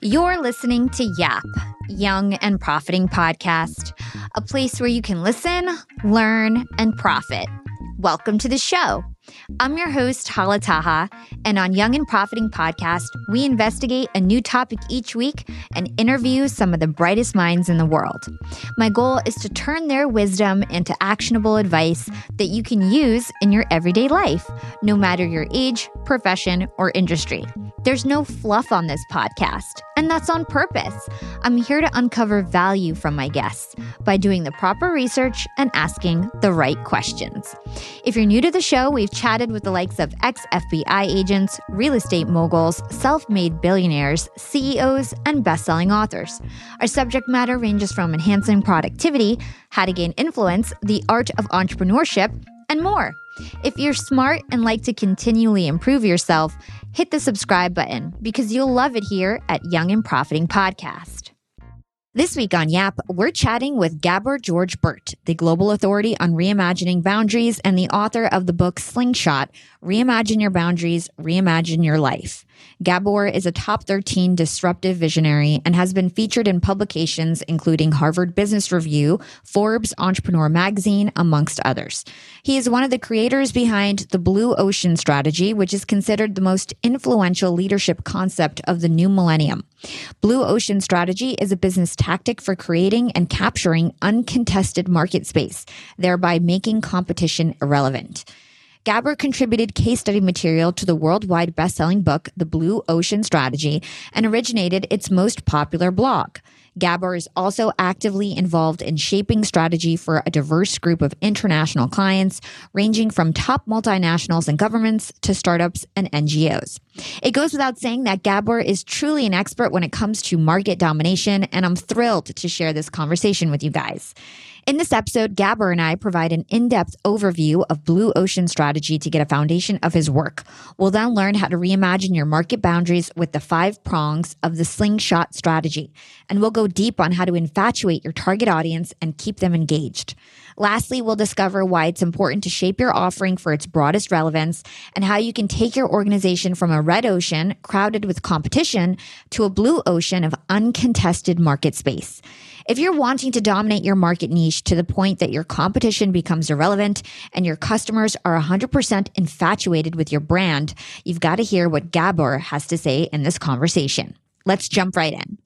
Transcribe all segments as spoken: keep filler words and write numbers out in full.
You're listening to Yap, Young and Profiting Podcast, a place where you can listen, learn, and profit. Welcome to the show. I'm your host, Hala Taha, and on Young and Profiting Podcast, we investigate a new topic each week and interview some of the brightest minds in the world. My goal is to turn their wisdom into actionable advice that you can use in your everyday life, no matter your age, profession, or industry. There's no fluff on this podcast, and that's on purpose. I'm here to uncover value from my guests by doing the proper research and asking the right questions. If you're new to the show, we've chatted with the likes of ex-F B I agents, real estate moguls, self-made billionaires, C E Os, and best-selling authors. Our subject matter ranges from enhancing productivity, how to gain influence, the art of entrepreneurship, and more. If you're smart and like to continually improve yourself, hit the subscribe button because you'll love it here at Young and Profiting Podcast. This week on Yap, we're chatting with Gabor George Burt, the global authority on reimagining boundaries and the author of the book Slingshot, Reimagine Your Boundaries, Reimagine Your Life. Gabor is a top thirteen disruptive visionary and has been featured in publications including Harvard Business Review, Forbes Entrepreneur Magazine, amongst others. He is one of the creators behind the Blue Ocean Strategy, which is considered the most influential leadership concept of the new millennium. Blue Ocean Strategy is a business tactic for creating and capturing uncontested market space, thereby making competition irrelevant. Gabor contributed case study material to the worldwide best-selling book, The Blue Ocean Strategy, and originated its most popular blog. Gabor is also actively involved in shaping strategy for a diverse group of international clients, ranging from top multinationals and governments to startups and N G Os. It goes without saying that Gabor is truly an expert when it comes to market domination, and I'm thrilled to share this conversation with you guys. In this episode, Gabor and I provide an in-depth overview of Blue Ocean Strategy to get a foundation of his work. We'll then learn how to reimagine your market boundaries with the five prongs of the Slingshot strategy. And we'll go deep on how to infatuate your target audience and keep them engaged. Lastly, we'll discover why it's important to shape your offering for its broadest relevance and how you can take your organization from a red ocean crowded with competition to a blue ocean of uncontested market space. If you're wanting to dominate your market niche to the point that your competition becomes irrelevant and your customers are one hundred percent infatuated with your brand, you've got to hear what Gabor has to say in this conversation. Let's jump right in.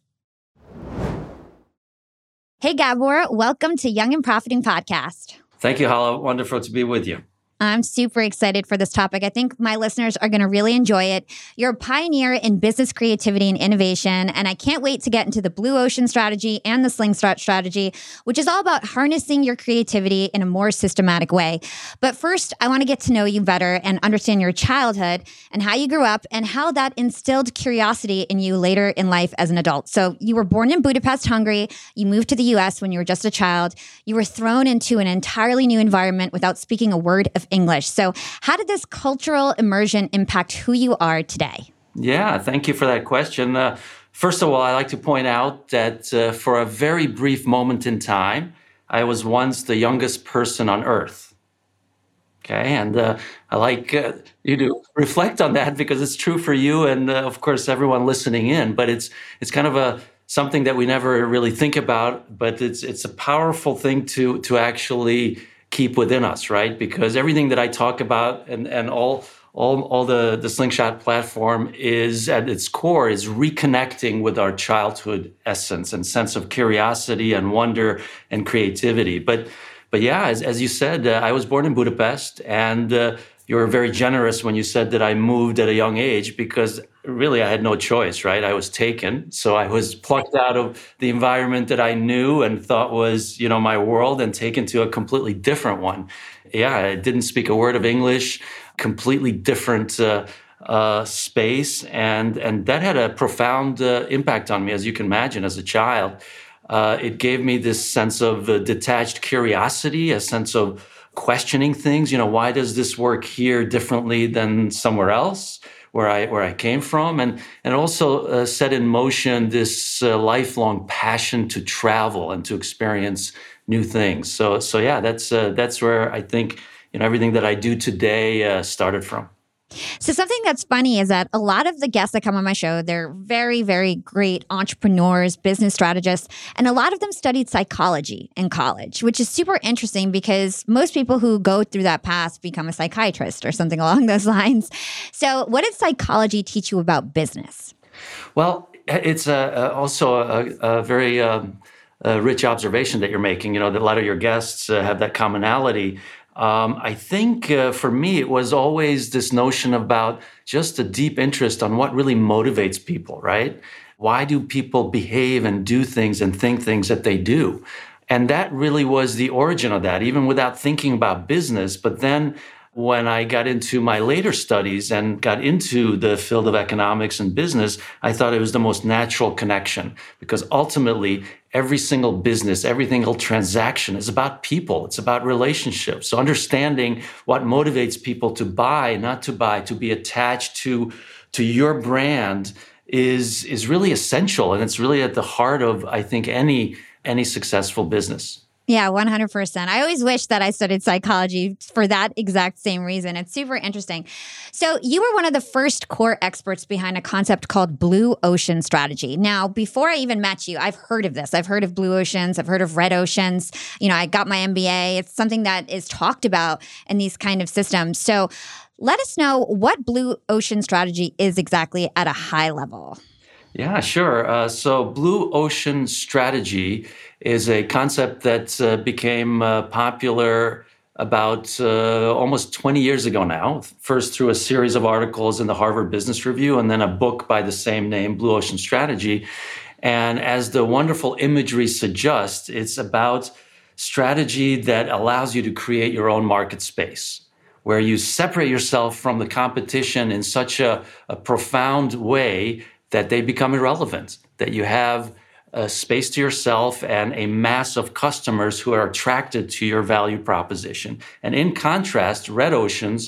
Hey, Gabor, welcome to Young and Profiting Podcast. Thank you, Hala. Wonderful to be with you. I'm super excited for this topic. I think my listeners are going to really enjoy it. You're a pioneer in business creativity and innovation, and I can't wait to get into the Blue Ocean Strategy and the Slingshot Strategy, which is all about harnessing your creativity in a more systematic way. But first, I want to get to know you better and understand your childhood and how you grew up and how that instilled curiosity in you later in life as an adult. So you were born in Budapest, Hungary. You moved to the U S when you were just a child. You were thrown into an entirely new environment without speaking a word of English. So how did this cultural immersion impact who you are today? Yeah, thank you for that question. Uh, first of all, I like to point out that uh, for a very brief moment in time, I was once the youngest person on Earth. Okay, and uh, I like uh, you to reflect on that because it's true for you and, uh, of course, everyone listening in. But it's it's kind of a something that we never really think about, but it's it's a powerful thing to to actually keep within us, right? Because everything that I talk about and, and all all all the, the Slingshot platform is at its core is reconnecting with our childhood essence and sense of curiosity and wonder and creativity. But but yeah, as, as you said, uh, I was born in Budapest, and uh, you were very generous when you said that I moved at a young age because really I had no choice, right? I was taken. So I was plucked out of the environment that I knew and thought was, you know, my world and taken to a completely different one. Yeah, I didn't speak a word of English, completely different uh, uh, space. And, and that had a profound uh, impact on me, as you can imagine, as a child. Uh, it gave me this sense of uh, detached curiosity, a sense of questioning things. You know, why does this work here differently than somewhere else where I where I came from? And and also uh, set in motion this uh, lifelong passion to travel and to experience new things. So so yeah, that's uh, that's where I think you know everything that I do today uh, started from. So something that's funny is that a lot of the guests that come on my show, they're very, very great entrepreneurs, business strategists, and a lot of them studied psychology in college, which is super interesting because most people who go through that path become a psychiatrist or something along those lines. So what did psychology teach you about business? Well, it's a, also a, a very um, a rich observation that you're making. You know, that a lot of your guests uh, have that commonality. Um, I think uh, for me, it was always this notion about just a deep interest on what really motivates people, right? Why do people behave and do things and think things that they do? And that really was the origin of that, even without thinking about business. But then when I got into my later studies and got into the field of economics and business, I thought it was the most natural connection because ultimately every single business, every single transaction is about people. It's about relationships. So understanding what motivates people to buy, not to buy, to be attached to, to your brand is, is really essential. And it's really at the heart of, I think, any, any successful business. Yeah, one hundred percent. I always wish that I studied psychology for that exact same reason. It's super interesting. So you were one of the first core experts behind a concept called Blue Ocean Strategy. Now, before I even met you, I've heard of this. I've heard of blue oceans. I've heard of red oceans. You know, I got my M B A. It's something that is talked about in these kind of systems. So let us know what Blue Ocean Strategy is exactly at a high level. Yeah, sure. Uh, so Blue Ocean Strategy is a concept that uh, became uh, popular about uh, almost twenty years ago now, first through a series of articles in the Harvard Business Review and then a book by the same name, Blue Ocean Strategy. And as the wonderful imagery suggests, it's about strategy that allows you to create your own market space, where you separate yourself from the competition in such a, a profound way that they become irrelevant, that you have a space to yourself and a mass of customers who are attracted to your value proposition. And in contrast, red oceans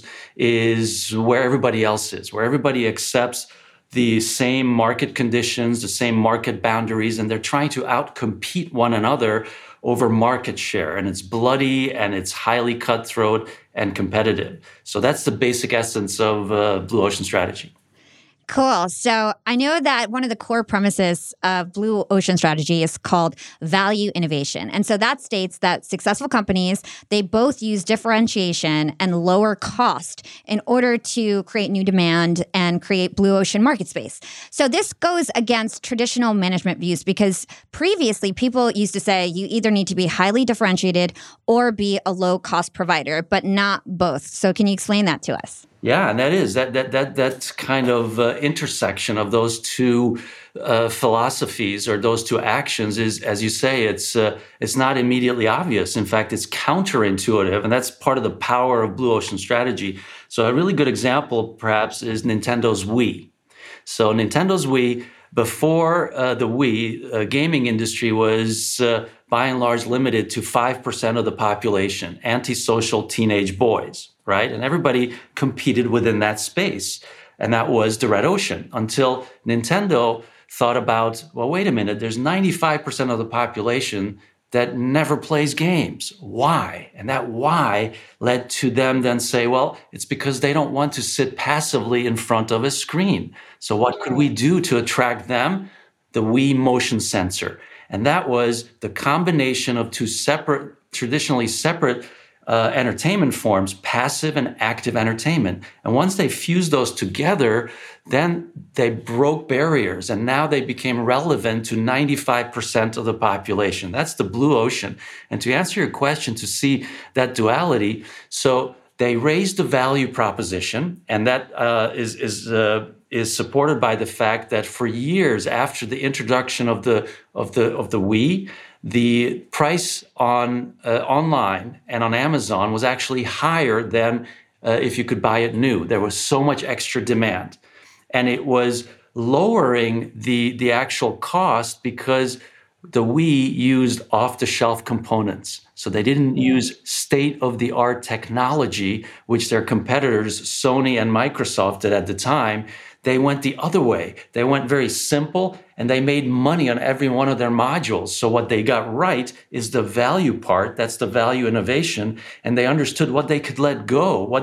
is where everybody else is, where everybody accepts the same market conditions, the same market boundaries, and they're trying to outcompete one another over market share. And it's bloody and it's highly cutthroat and competitive. So that's the basic essence of uh, Blue Ocean Strategy. Cool. So I know that one of the core premises of Blue Ocean Strategy is called value innovation. And so that states that successful companies, they both use differentiation and lower cost in order to create new demand and create blue ocean market space. So this goes against traditional management views because previously people used to say you either need to be highly differentiated or be a low cost provider, but not both. So can you explain that to us? Yeah, and that is that that that that kind of uh, intersection of those two uh, philosophies or those two actions is, as you say, it's uh, it's not immediately obvious. In fact, it's counterintuitive, and that's part of the power of Blue Ocean Strategy. So a really good example, perhaps, is Nintendo's Wii. So Nintendo's Wii, before uh, the Wii, uh, gaming industry was uh, by and large limited to five percent of the population, antisocial teenage boys. Right? And everybody competed within that space. And that was the red ocean until Nintendo thought about, well, wait a minute, there's ninety-five percent of the population that never plays games. Why? And that why led to them then say, well, it's because they don't want to sit passively in front of a screen. So what could we do to attract them? The Wii motion sensor. And that was the combination of two separate, traditionally separate Uh, entertainment forms, passive and active entertainment. And once they fused those together, then they broke barriers and now they became relevant to ninety-five percent of the population. That's the blue ocean. And to answer your question, to see that duality, so they raised the value proposition, and that uh, is, is, uh, is supported by the fact that for years after the introduction of the, of the, of the Wii, the price on uh, online and on Amazon was actually higher than uh, if you could buy it new. There was so much extra demand. And it was lowering the, the actual cost because the Wii used off-the-shelf components. So they didn't use state-of-the-art technology, which their competitors, Sony and Microsoft, did at the time. They went the other way. They went very simple, and they made money on every one of their modules. So what they got right is the value part. That's the value innovation. And they understood what they could let go, what they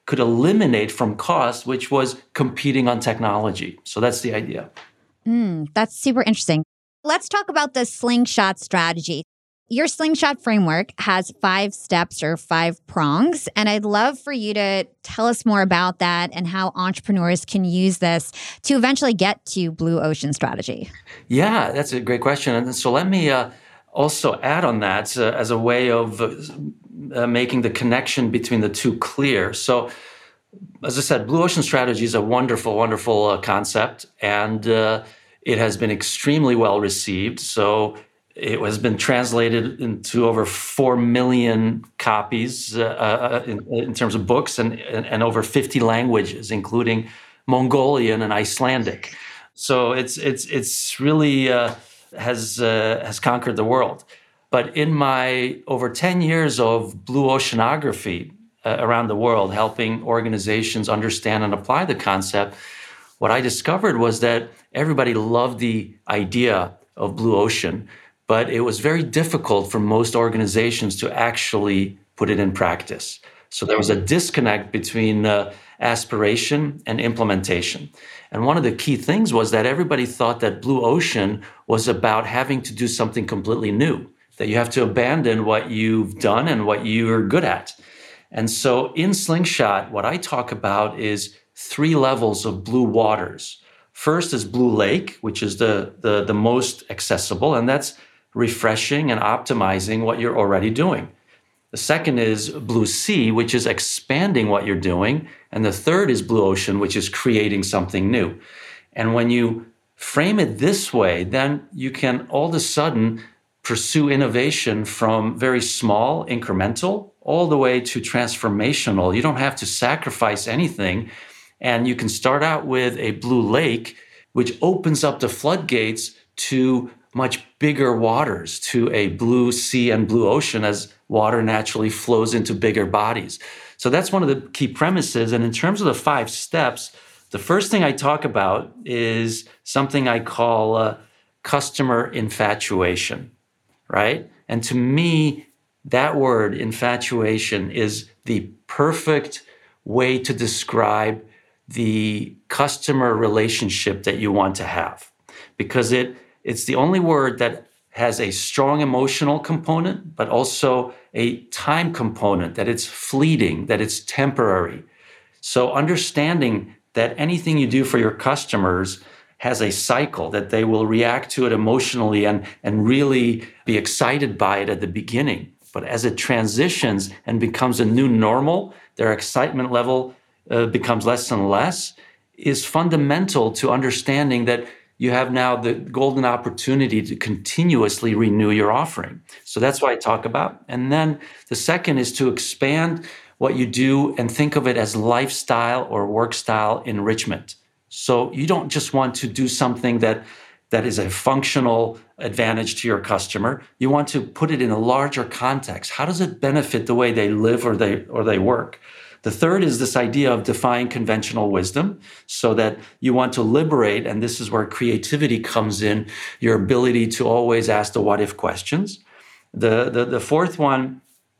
could eliminate from cost, which was competing on technology. So that's the idea. Mm, that's super interesting. Let's talk about the slingshot strategy. Your slingshot framework has five steps or five prongs, and I'd love for you to tell us more about that and how entrepreneurs can use this to eventually get to blue ocean strategy. Yeah, that's a great question. And so let me uh, also add on that uh, as a way of uh, making the connection between the two clear. So as I said, blue ocean strategy is a wonderful, wonderful uh, concept, and uh, it has been extremely well received. So it has been translated into over four million copies uh, uh, in, in terms of books and, and, and over fifty languages, including Mongolian and Icelandic. So it's it's it's really uh, has uh, has conquered the world. But in my over ten years of blue oceanography uh, around the world, helping organizations understand and apply the concept, what I discovered was that everybody loved the idea of blue ocean, but it was very difficult for most organizations to actually put it in practice. So there was a disconnect between uh, aspiration and implementation. And one of the key things was that everybody thought that blue ocean was about having to do something completely new, that you have to abandon what you've done and what you're good at. And so in Slingshot, what I talk about is three levels of blue waters. First is Blue Lake, which is the, the, the most accessible, and that's refreshing and optimizing what you're already doing. The second is Blue Sea, which is expanding what you're doing. And the third is Blue Ocean, which is creating something new. And when you frame it this way, then you can all of a sudden pursue innovation from very small, incremental, all the way to transformational. You don't have to sacrifice anything. And you can start out with a blue lake, which opens up the floodgates to much bigger waters, to a blue sea and blue ocean as water naturally flows into bigger bodies. So that's one of the key premises. And in terms of the five steps, the first thing I talk about is something I call uh, customer infatuation, right? And to me, that word, infatuation, is the perfect way to describe the customer relationship that you want to have, because it it's the only word that has a strong emotional component, but also a time component, that it's fleeting, that it's temporary. So understanding that anything you do for your customers has a cycle, that they will react to it emotionally and, and really be excited by it at the beginning. But as it transitions and becomes a new normal, their excitement level uh, becomes less and less, is fundamental to understanding that you have now the golden opportunity to continuously renew your offering. So that's what I talk about. And then the second is to expand what you do and think of it as lifestyle or work style enrichment. So you don't just want to do something that that is a functional advantage to your customer. You want to put it in a larger context. How does it benefit the way they live or they or they work? The third is this idea of defying conventional wisdom, so that you want to liberate, and this is where creativity comes in, your ability to always ask the what if questions. The, the, the fourth one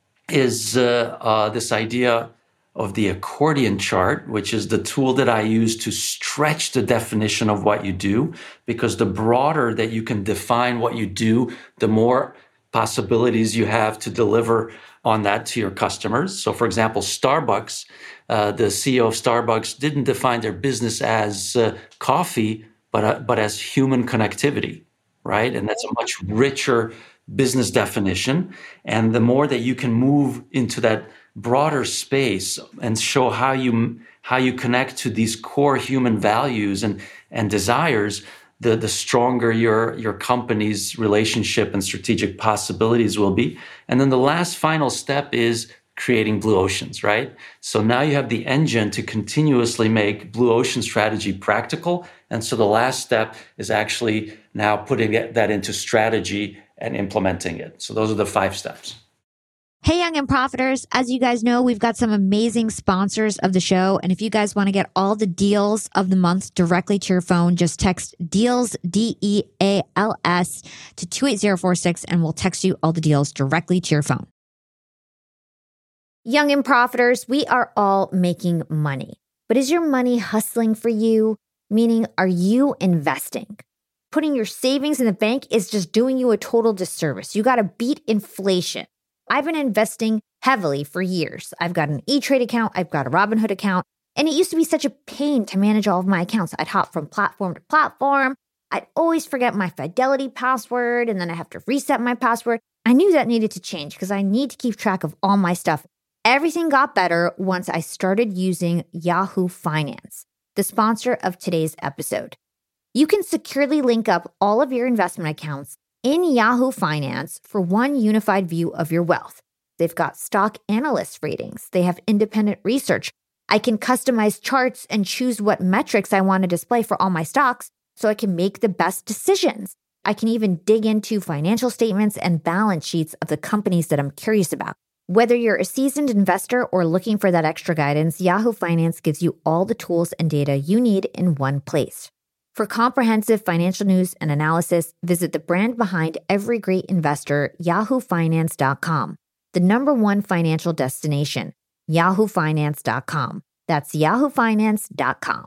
is uh, uh, this idea of the accordion chart, which is the tool that I use to stretch the definition of what you do, because the broader that you can define what you do, the more possibilities you have to deliver on that to your customers. So for example, Starbucks, uh, the C E O of Starbucks didn't define their business as uh, coffee, but, uh, but as human connectivity, right? And that's a much richer business definition. And the more that you can move into that broader space and show how you how you connect to these core human values and, and desires, the, the stronger your, your company's relationship and strategic possibilities will be. And then the last final step is creating blue oceans, right? So now you have the engine to continuously make blue ocean strategy practical. And so the last step is actually now putting that into strategy and implementing it. So those are the five steps. Hey, Young and Profiters. As you guys know, we've got some amazing sponsors of the show. And if you guys want to get all the deals of the month directly to your phone, just text DEALS, D E A L S, to two eight zero four six, and we'll text you all the deals directly to your phone. Young and profiters, we are all making money. But is your money hustling for you? Meaning, are you investing? Putting your savings in the bank is just doing you a total disservice. You got to beat inflation. I've been investing heavily for years. I've got an E-Trade account. I've got a Robinhood account. And it used to be such a pain to manage all of my accounts. I'd hop from platform to platform. I'd always forget my Fidelity password, and then I have to reset my password. I knew that needed to change because I need to keep track of all my stuff. Everything got better once I started using Yahoo Finance, the sponsor of today's episode. You can securely link up all of your investment accounts in Yahoo Finance for one unified view of your wealth. They've got stock analyst ratings. They have independent research. I can customize charts and choose what metrics I want to display for all my stocks so I can make the best decisions. I can even dig into financial statements and balance sheets of the companies that I'm curious about. Whether you're a seasoned investor or looking for that extra guidance, Yahoo Finance gives you all the tools and data you need in one place. For comprehensive financial news and analysis, visit the brand behind every great investor, yahoo finance dot com, the number one financial destination, yahoo finance dot com. That's yahoo finance dot com.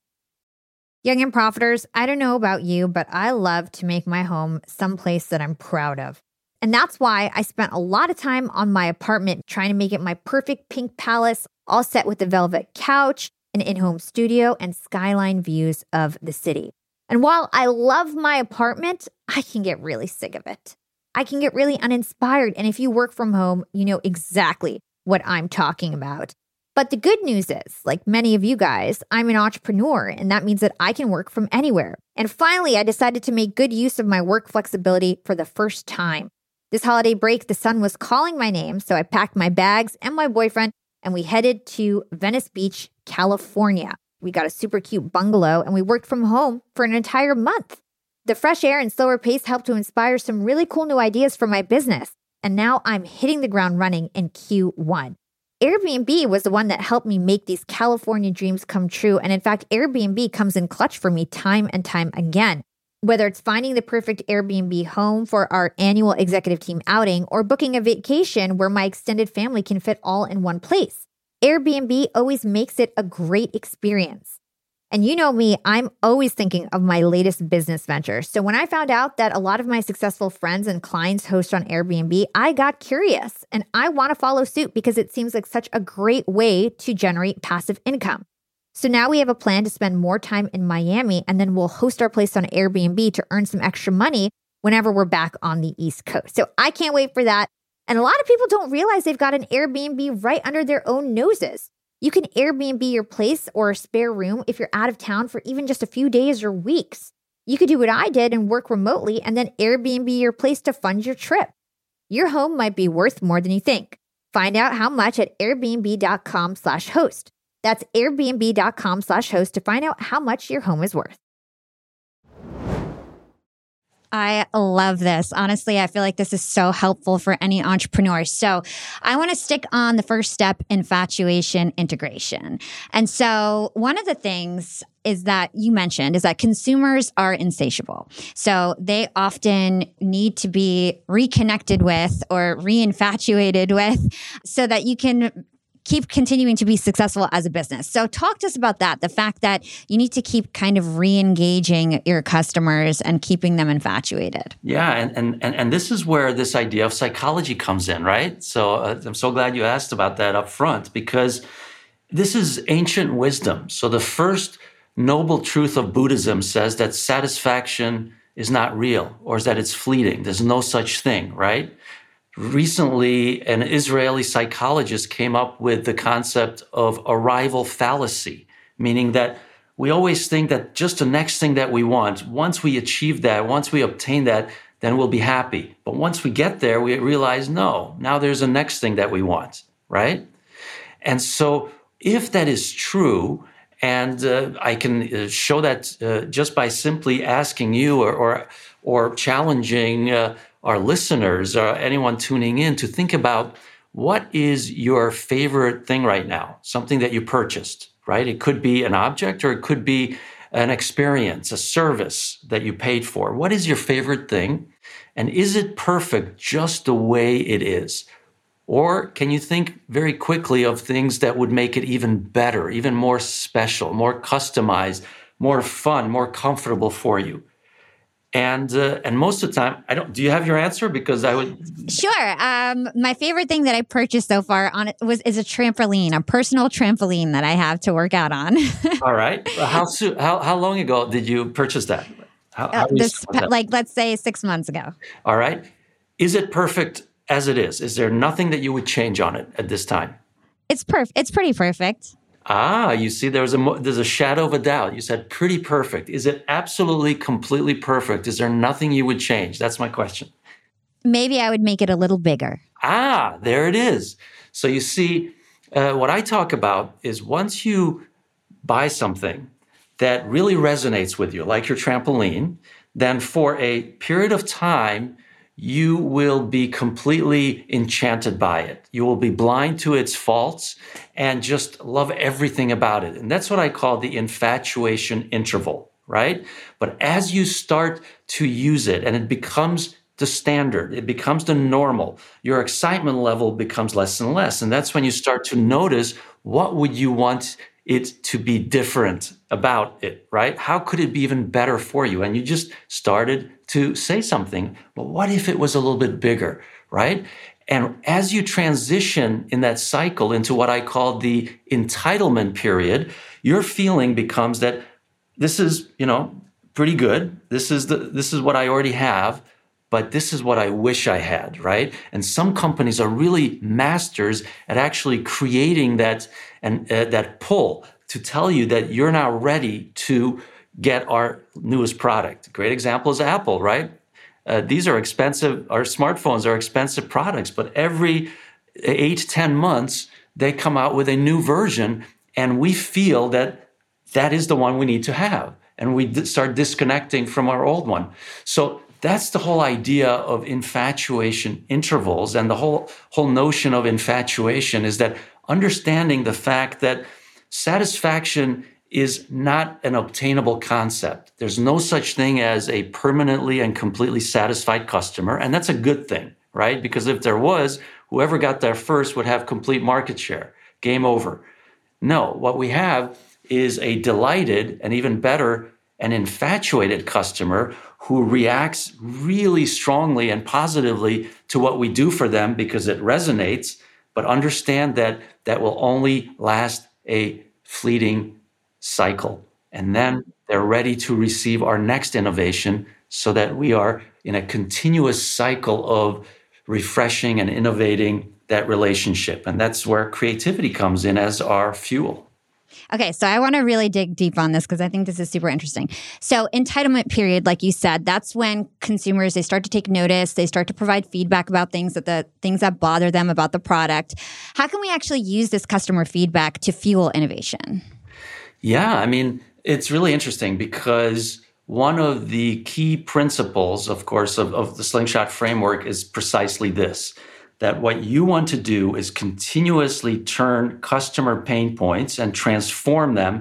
Young and profiters, I don't know about you, but I love to make my home someplace that I'm proud of. And that's why I spent a lot of time on my apartment trying to make it my perfect pink palace, all set with a velvet couch, an in-home studio, and skyline views of the city. And while I love my apartment, I can get really sick of it. I can get really uninspired. And if you work from home, you know exactly what I'm talking about. But the good news is, like many of you guys, I'm an entrepreneur, and that means that I can work from anywhere. And finally, I decided to make good use of my work flexibility for the first time. This holiday break, the sun was calling my name, so I packed my bags and my boyfriend, and we headed to Venice Beach, California. We got a super cute bungalow, and we worked from home for an entire month. The fresh air and slower pace helped to inspire some really cool new ideas for my business, and now I'm hitting the ground running in Q one. Airbnb was the one that helped me make these California dreams come true, and in fact, Airbnb comes in clutch for me time and time again. Whether it's finding the perfect Airbnb home for our annual executive team outing or booking a vacation where my extended family can fit all in one place, Airbnb always makes it a great experience. And you know me, I'm always thinking of my latest business venture. So when I found out that a lot of my successful friends and clients host on Airbnb, I got curious and I want to follow suit because it seems like such a great way to generate passive income. So now we have a plan to spend more time in Miami, and then we'll host our place on Airbnb to earn some extra money whenever we're back on the East Coast. So I can't wait for that. And a lot of people don't realize they've got an Airbnb right under their own noses. You can Airbnb your place or a spare room if you're out of town for even just a few days or weeks. You could do what I did and work remotely and then Airbnb your place to fund your trip. Your home might be worth more than you think. Find out how much at airbnb.com slash host. That's airbnb.com slash host to find out how much your home is worth. I love this. Honestly, I feel like this is so helpful for any entrepreneur. So I want to stick on the first step, infatuation integration. And so one of the things is that you mentioned is that consumers are insatiable. So they often need to be reconnected with or re-infatuated with so that you can keep continuing to be successful as a business. So talk to us about that, the fact that you need to keep kind of re-engaging your customers and keeping them infatuated. Yeah, and and and, and this is where this idea of psychology comes in, right? So uh, I'm so glad you asked about that up front, because this is ancient wisdom. So the first noble truth of Buddhism says that satisfaction is not real, or is that it's fleeting. There's no such thing, right? Recently, an Israeli psychologist came up with the concept of arrival fallacy, meaning that we always think that just the next thing that we want, once we achieve that, once we obtain that, then we'll be happy. But once we get there, we realize, no, now there's a next thing that we want, right? And so if that is true, and uh, I can uh, show that uh, just by simply asking you or or, or challenging uh, our listeners or anyone tuning in to think about what is your favorite thing right now, something that you purchased, right? It could be an object or it could be an experience, a service that you paid for. What is your favorite thing? And is it perfect just the way it is? Or can you think very quickly of things that would make it even better, even more special, more customized, more fun, more comfortable for you? And uh, and most of the time, I don't. Do you have your answer? Because I would. Sure. Um, my favorite thing that I purchased so far on it was is a trampoline, a personal trampoline that I have to work out on. All right. How soon? How how long ago did you purchase that? How, uh, how this, recent was that? like, let's say six months ago. All right. Is it perfect as it is? Is there nothing that you would change on it at this time? It's perfect. It's pretty perfect. Ah, you see, there's a mo- there's a shadow of a doubt. You said pretty perfect. Is it absolutely, completely perfect? Is there nothing you would change? That's my question. Maybe I would make it a little bigger. Ah, there it is. So you see, uh, what I talk about is once you buy something that really resonates with you, like your trampoline, then for a period of time, you will be completely enchanted by it. You will be blind to its faults and just love everything about it. And that's what I call the infatuation interval, right? But as you start to use it and it becomes the standard, it becomes the normal, your excitement level becomes less and less. And that's when you start to notice, what would you want it to be different about it, right? How could it be even better for you? And you just started to say something, well, what if it was a little bit bigger, right? And as you transition in that cycle into what I call the entitlement period, your feeling becomes that this is, you know, pretty good. This is the this is what I already have, but this is what I wish I had, right? And some companies are really masters at actually creating that and uh, that pull to tell you that you're now ready to get our newest product. A great example is Apple, right? Uh, these are expensive, our smartphones are expensive products, but every eight, ten months, they come out with a new version, and we feel that that is the one we need to have. And we d- start disconnecting from our old one. So that's the whole idea of infatuation intervals. And the whole, whole notion of infatuation is that understanding the fact that satisfaction is not an obtainable concept. There's no such thing as a permanently and completely satisfied customer. And that's a good thing, right? Because if there was, whoever got there first would have complete market share. Game over. No, what we have is a delighted and even better, an infatuated customer who reacts really strongly and positively to what we do for them because it resonates, but understand that that will only last a fleeting cycle. And then they're ready to receive our next innovation so that we are in a continuous cycle of refreshing and innovating that relationship. And that's where creativity comes in as our fuel. Okay, so I want to really dig deep on this because I think this is super interesting. So entitlement period, like you said, that's when consumers, they start to take notice, they start to provide feedback about things that the things that bother them about the product. How can we actually use this customer feedback to fuel innovation? Yeah, I mean, it's really interesting because one of the key principles, of course, of, of the Slingshot framework is precisely this, that what you want to do is continuously turn customer pain points and transform them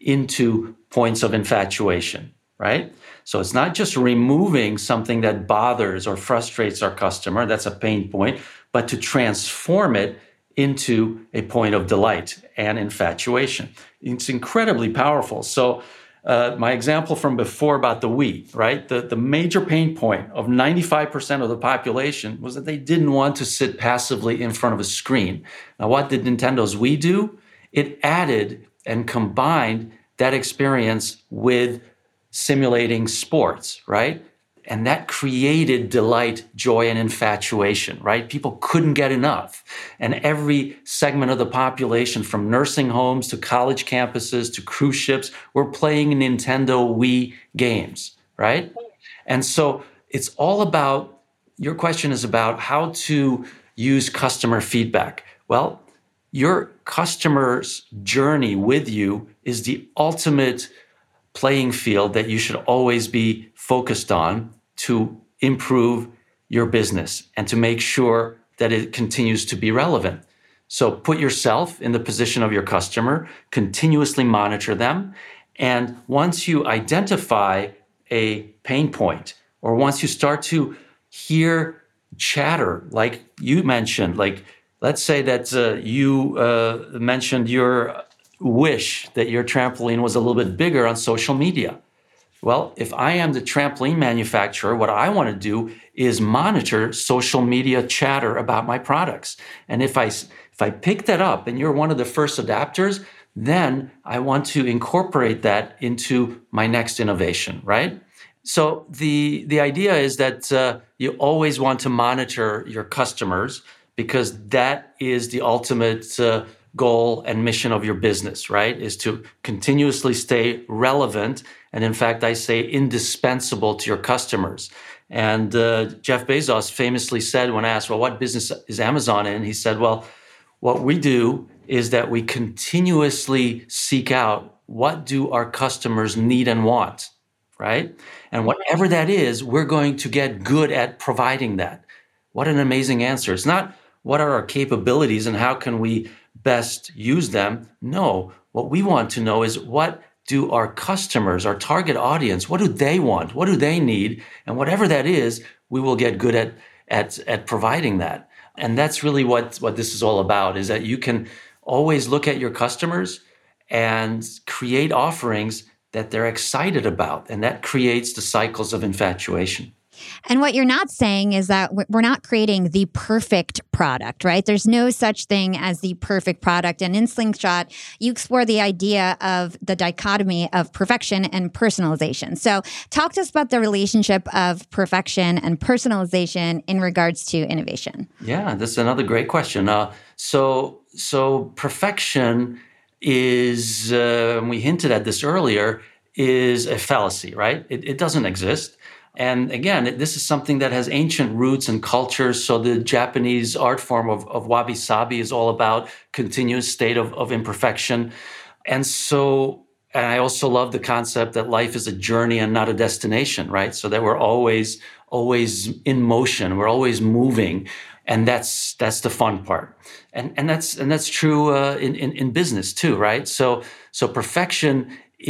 into points of infatuation, right? So it's not just removing something that bothers or frustrates our customer, that's a pain point, but to transform it into a point of delight and infatuation. It's incredibly powerful. So uh, my example from before about the Wii, right? The, the major pain point of ninety-five percent of the population was that they didn't want to sit passively in front of a screen. Now, what did Nintendo's Wii do? It added and combined that experience with simulating sports, right? And that created delight, joy, and infatuation, right? People couldn't get enough. And every segment of the population, from nursing homes to college campuses to cruise ships, were playing Nintendo Wii games, right? And so it's all about, your question is about how to use customer feedback. Well, your customer's journey with you is the ultimate playing field that you should always be focused on to improve your business and to make sure that it continues to be relevant. So put yourself in the position of your customer, continuously monitor them. And once you identify a pain point, or once you start to hear chatter, like you mentioned, like let's say that uh, you uh, mentioned your wish that your trampoline was a little bit bigger on social media. Well, if I am the trampoline manufacturer, what I want to do is monitor social media chatter about my products. And if I if I pick that up and you're one of the first adapters, then I want to incorporate that into my next innovation, right? So the the idea is that uh, you always want to monitor your customers because that is the ultimate uh, goal and mission of your business, right? Is to continuously stay relevant and, in fact, I say indispensable to your customers. And uh, Jeff Bezos famously said when asked, well, what business is Amazon in? He said, well, what we do is that we continuously seek out what do our customers need and want, right? And whatever that is, we're going to get good at providing that. What an amazing answer. It's not what are our capabilities and how can we best use them? No, what we want to know is what do our customers, our target audience, what do they want? What do they need? And whatever that is, we will get good at, at, at providing that. And that's really what, what this is all about, is that you can always look at your customers and create offerings that they're excited about. And that creates the cycles of infatuation. And what you're not saying is that we're not creating the perfect product, right? There's no such thing as the perfect product. And in Slingshot, you explore the idea of the dichotomy of perfection and personalization. So talk to us about the relationship of perfection and personalization in regards to innovation. Yeah, that's another great question. Uh, so, so perfection is, uh, and we hinted at this earlier, is a fallacy, right? It, it doesn't exist. And again, this is something that has ancient roots and cultures. So the Japanese art form of, of wabi-sabi is all about continuous state of, of imperfection. And so, and I also love the concept that life is a journey and not a destination, right? So that we're always, always in motion. We're always moving. And that's that's the fun part. And and that's and that's true uh, in, in, in business too, right? So so perfection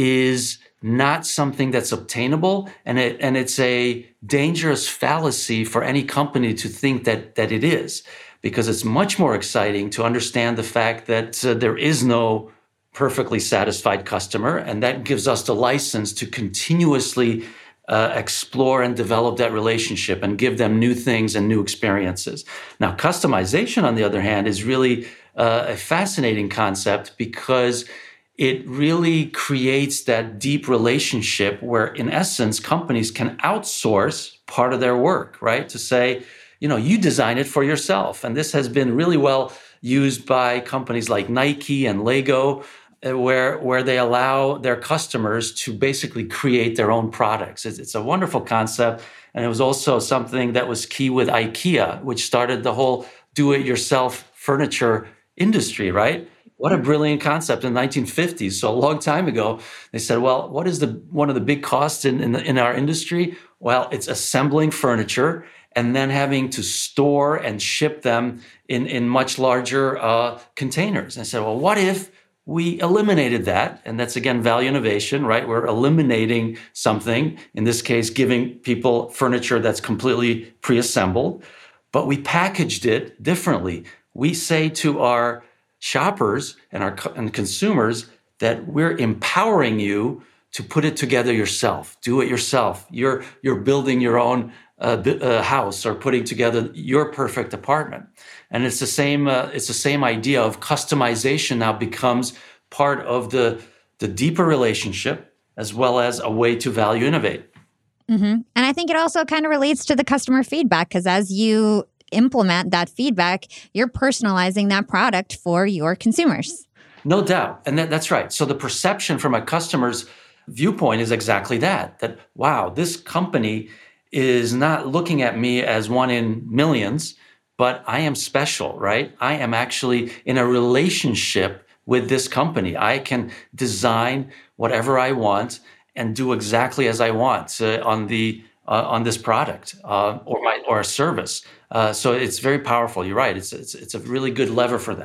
is not something that's obtainable, and it and it's a dangerous fallacy for any company to think that that it is, because it's much more exciting to understand the fact that uh, there is no perfectly satisfied customer, and that gives us the license to continuously uh, explore and develop that relationship and give them new things and new experiences. Now, customization, on the other hand, is really uh, a fascinating concept because it really creates that deep relationship where, in essence, companies can outsource part of their work, right? To say, you know, you design it for yourself. And this has been really well used by companies like Nike and Lego, uh, where, where they allow their customers to basically create their own products. It's, it's a wonderful concept. And it was also something that was key with IKEA, which started the whole do-it-yourself furniture industry, right? What a brilliant concept in the nineteen fifties. So a long time ago, they said, well, what is the one of the big costs in, in, the, in our industry? Well, it's assembling furniture and then having to store and ship them in, in much larger uh, containers. And I said, well, what if we eliminated that? And that's, again, value innovation, right? We're eliminating something, in this case, giving people furniture that's completely pre-assembled, but we packaged it differently. We say to our shoppers and our and consumers that we're empowering you to put it together yourself, do it yourself. You're you're building your own uh, uh, house or putting together your perfect apartment, and it's the same. Uh, it's the same idea of customization now becomes part of the the deeper relationship as well as a way to value innovate. Mm-hmm. And I think it also kind of relates to the customer feedback, because as you implement that feedback, you're personalizing that product for your consumers. No doubt. And that, that's right. So the perception from a customer's viewpoint is exactly that, that, wow, this company is not looking at me as one in millions, but I am special, right? I am actually in a relationship with this company. I can design whatever I want and do exactly as I want uh, on the uh, on this product uh, or my or a service. Uh, so it's very powerful. You're right. It's, it's it's a really good lever for that.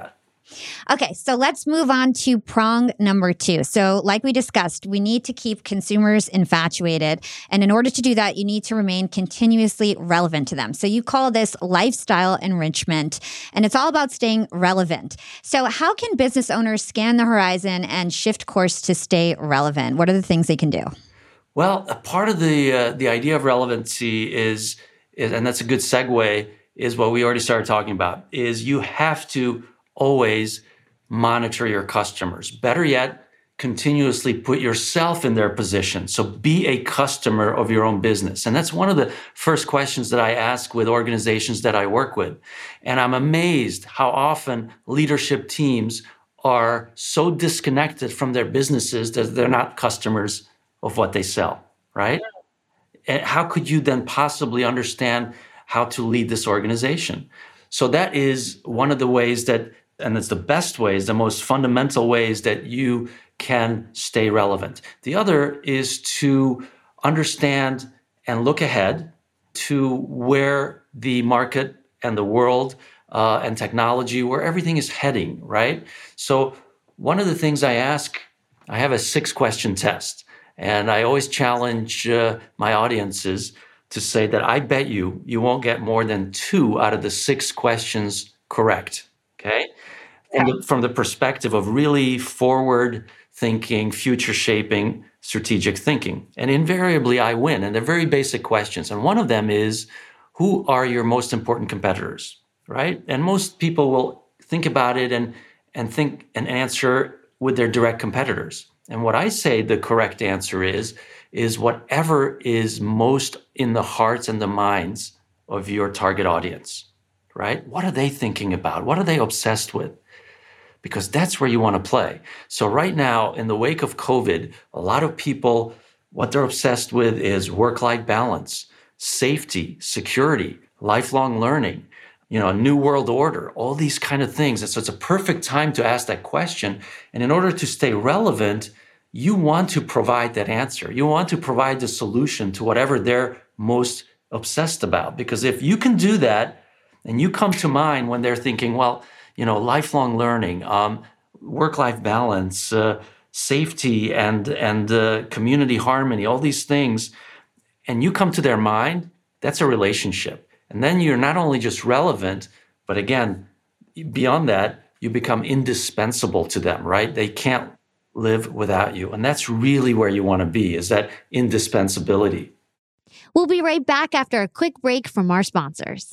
Okay, so let's move on to prong number two. So, like we discussed, we need to keep consumers infatuated. And in order to do that, you need to remain continuously relevant to them. So, you call this lifestyle enrichment, and it's all about staying relevant. So, how can business owners scan the horizon and shift course to stay relevant? What are the things they can do? Well, a part of the uh, the idea of relevancy is, is, and that's a good segue, is what we already started talking about, is you have to always monitor your customers. Better yet, continuously put yourself in their position. So be a customer of your own business. And that's one of the first questions that I ask with organizations that I work with. And I'm amazed how often leadership teams are so disconnected from their businesses that they're not customers of what they sell, right? And how could you then possibly understand how to lead this organization? So that is one of the ways that, and it's the best ways, the most fundamental ways that you can stay relevant. The other is to understand and look ahead to where the market and the world uh, and technology, where everything is heading, right? So one of the things I ask, I have a six question test, and I always challenge uh, my audiences to say that I bet you, you won't get more than two out of the six questions correct, okay? From the, from the perspective of really forward thinking, future shaping, strategic thinking. And invariably I win, and they're very basic questions. And one of them is, who are your most important competitors, right? And most people will think about it and, and think and answer with their direct competitors. And what I say the correct answer is, is whatever is most in the hearts and the minds of your target audience, right? What are they thinking about? What are they obsessed with? Because that's where you want to play. So right now, in the wake of COVID, a lot of people, what they're obsessed with is work-life balance, safety, security, lifelong learning, you know, a new world order, all these kind of things. And so it's a perfect time to ask that question. And in order to stay relevant, you want to provide that answer. You want to provide the solution to whatever they're most obsessed about. Because if you can do that, and you come to mind when they're thinking, well, you know, lifelong learning, um, work-life balance, uh, safety, and and uh, community harmony, all these things, and you come to their mind, that's a relationship. And then you're not only just relevant, but again, beyond that, you become indispensable to them, right? They can't live without you. And that's really where you want to be, is that indispensability. We'll be right back after a quick break from our sponsors.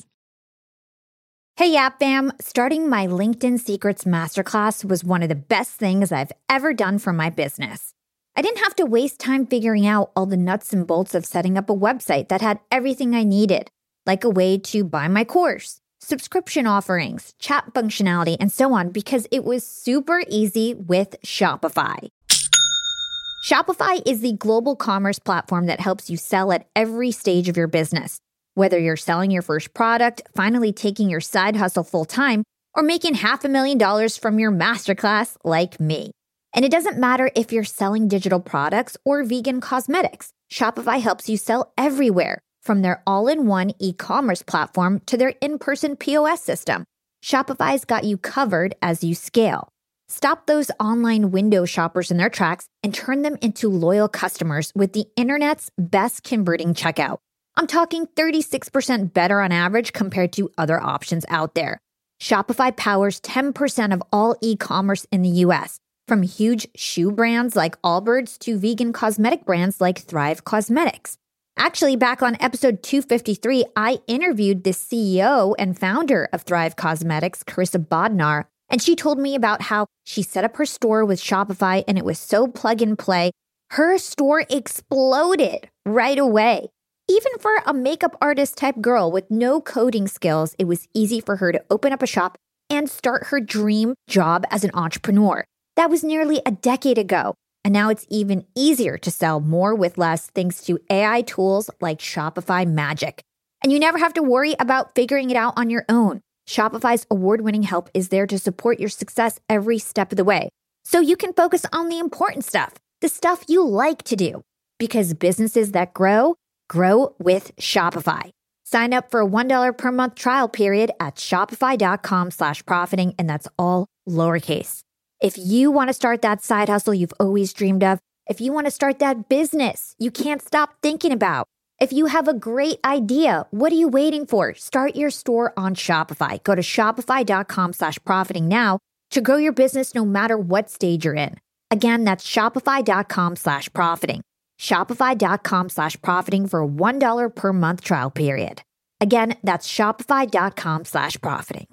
Hey, Yap Fam, starting my LinkedIn Secrets Masterclass was one of the best things I've ever done for my business. I didn't have to waste time figuring out all the nuts and bolts of setting up a website that had everything I needed, like a way to buy my course, subscription offerings, chat functionality, and so on, because it was super easy with Shopify. Shopify is the global commerce platform that helps you sell at every stage of your business. Whether you're selling your first product, finally taking your side hustle full-time, or making half a million dollars from your masterclass like me. And it doesn't matter if you're selling digital products or vegan cosmetics. Shopify helps you sell everywhere, from their all-in-one e-commerce platform to their in-person P O S system. Shopify's got you covered as you scale. Stop those online window shoppers in their tracks and turn them into loyal customers with the internet's best converting checkout. I'm talking thirty-six percent better on average compared to other options out there. Shopify powers ten percent of all e-commerce in the U S, from huge shoe brands like Allbirds to vegan cosmetic brands like Thrive Cosmetics. Actually, back on episode two fifty-three, I interviewed the C E O and founder of Thrive Cosmetics, Carissa Bodnar, and she told me about how she set up her store with Shopify and it was so plug and play. Her store exploded right away. Even for a makeup artist type girl with no coding skills, it was easy for her to open up a shop and start her dream job as an entrepreneur. That was nearly a decade ago. And now it's even easier to sell more with less thanks to A I tools like Shopify Magic. And you never have to worry about figuring it out on your own. Shopify's award-winning help is there to support your success every step of the way. So you can focus on the important stuff, the stuff you like to do. Because businesses that grow, grow with Shopify. Sign up for a one dollar per month trial period at shopify.com slash profiting, and that's all lowercase. If you want to start that side hustle you've always dreamed of, if you want to start that business you can't stop thinking about, if you have a great idea, what are you waiting for? Start your store on Shopify. Go to shopify.com slash profiting now to grow your business no matter what stage you're in. Again, that's shopify.com slash profiting. Shopify.com slash profiting for a one dollar per month trial period. Again, that's shopify.com slash profiting.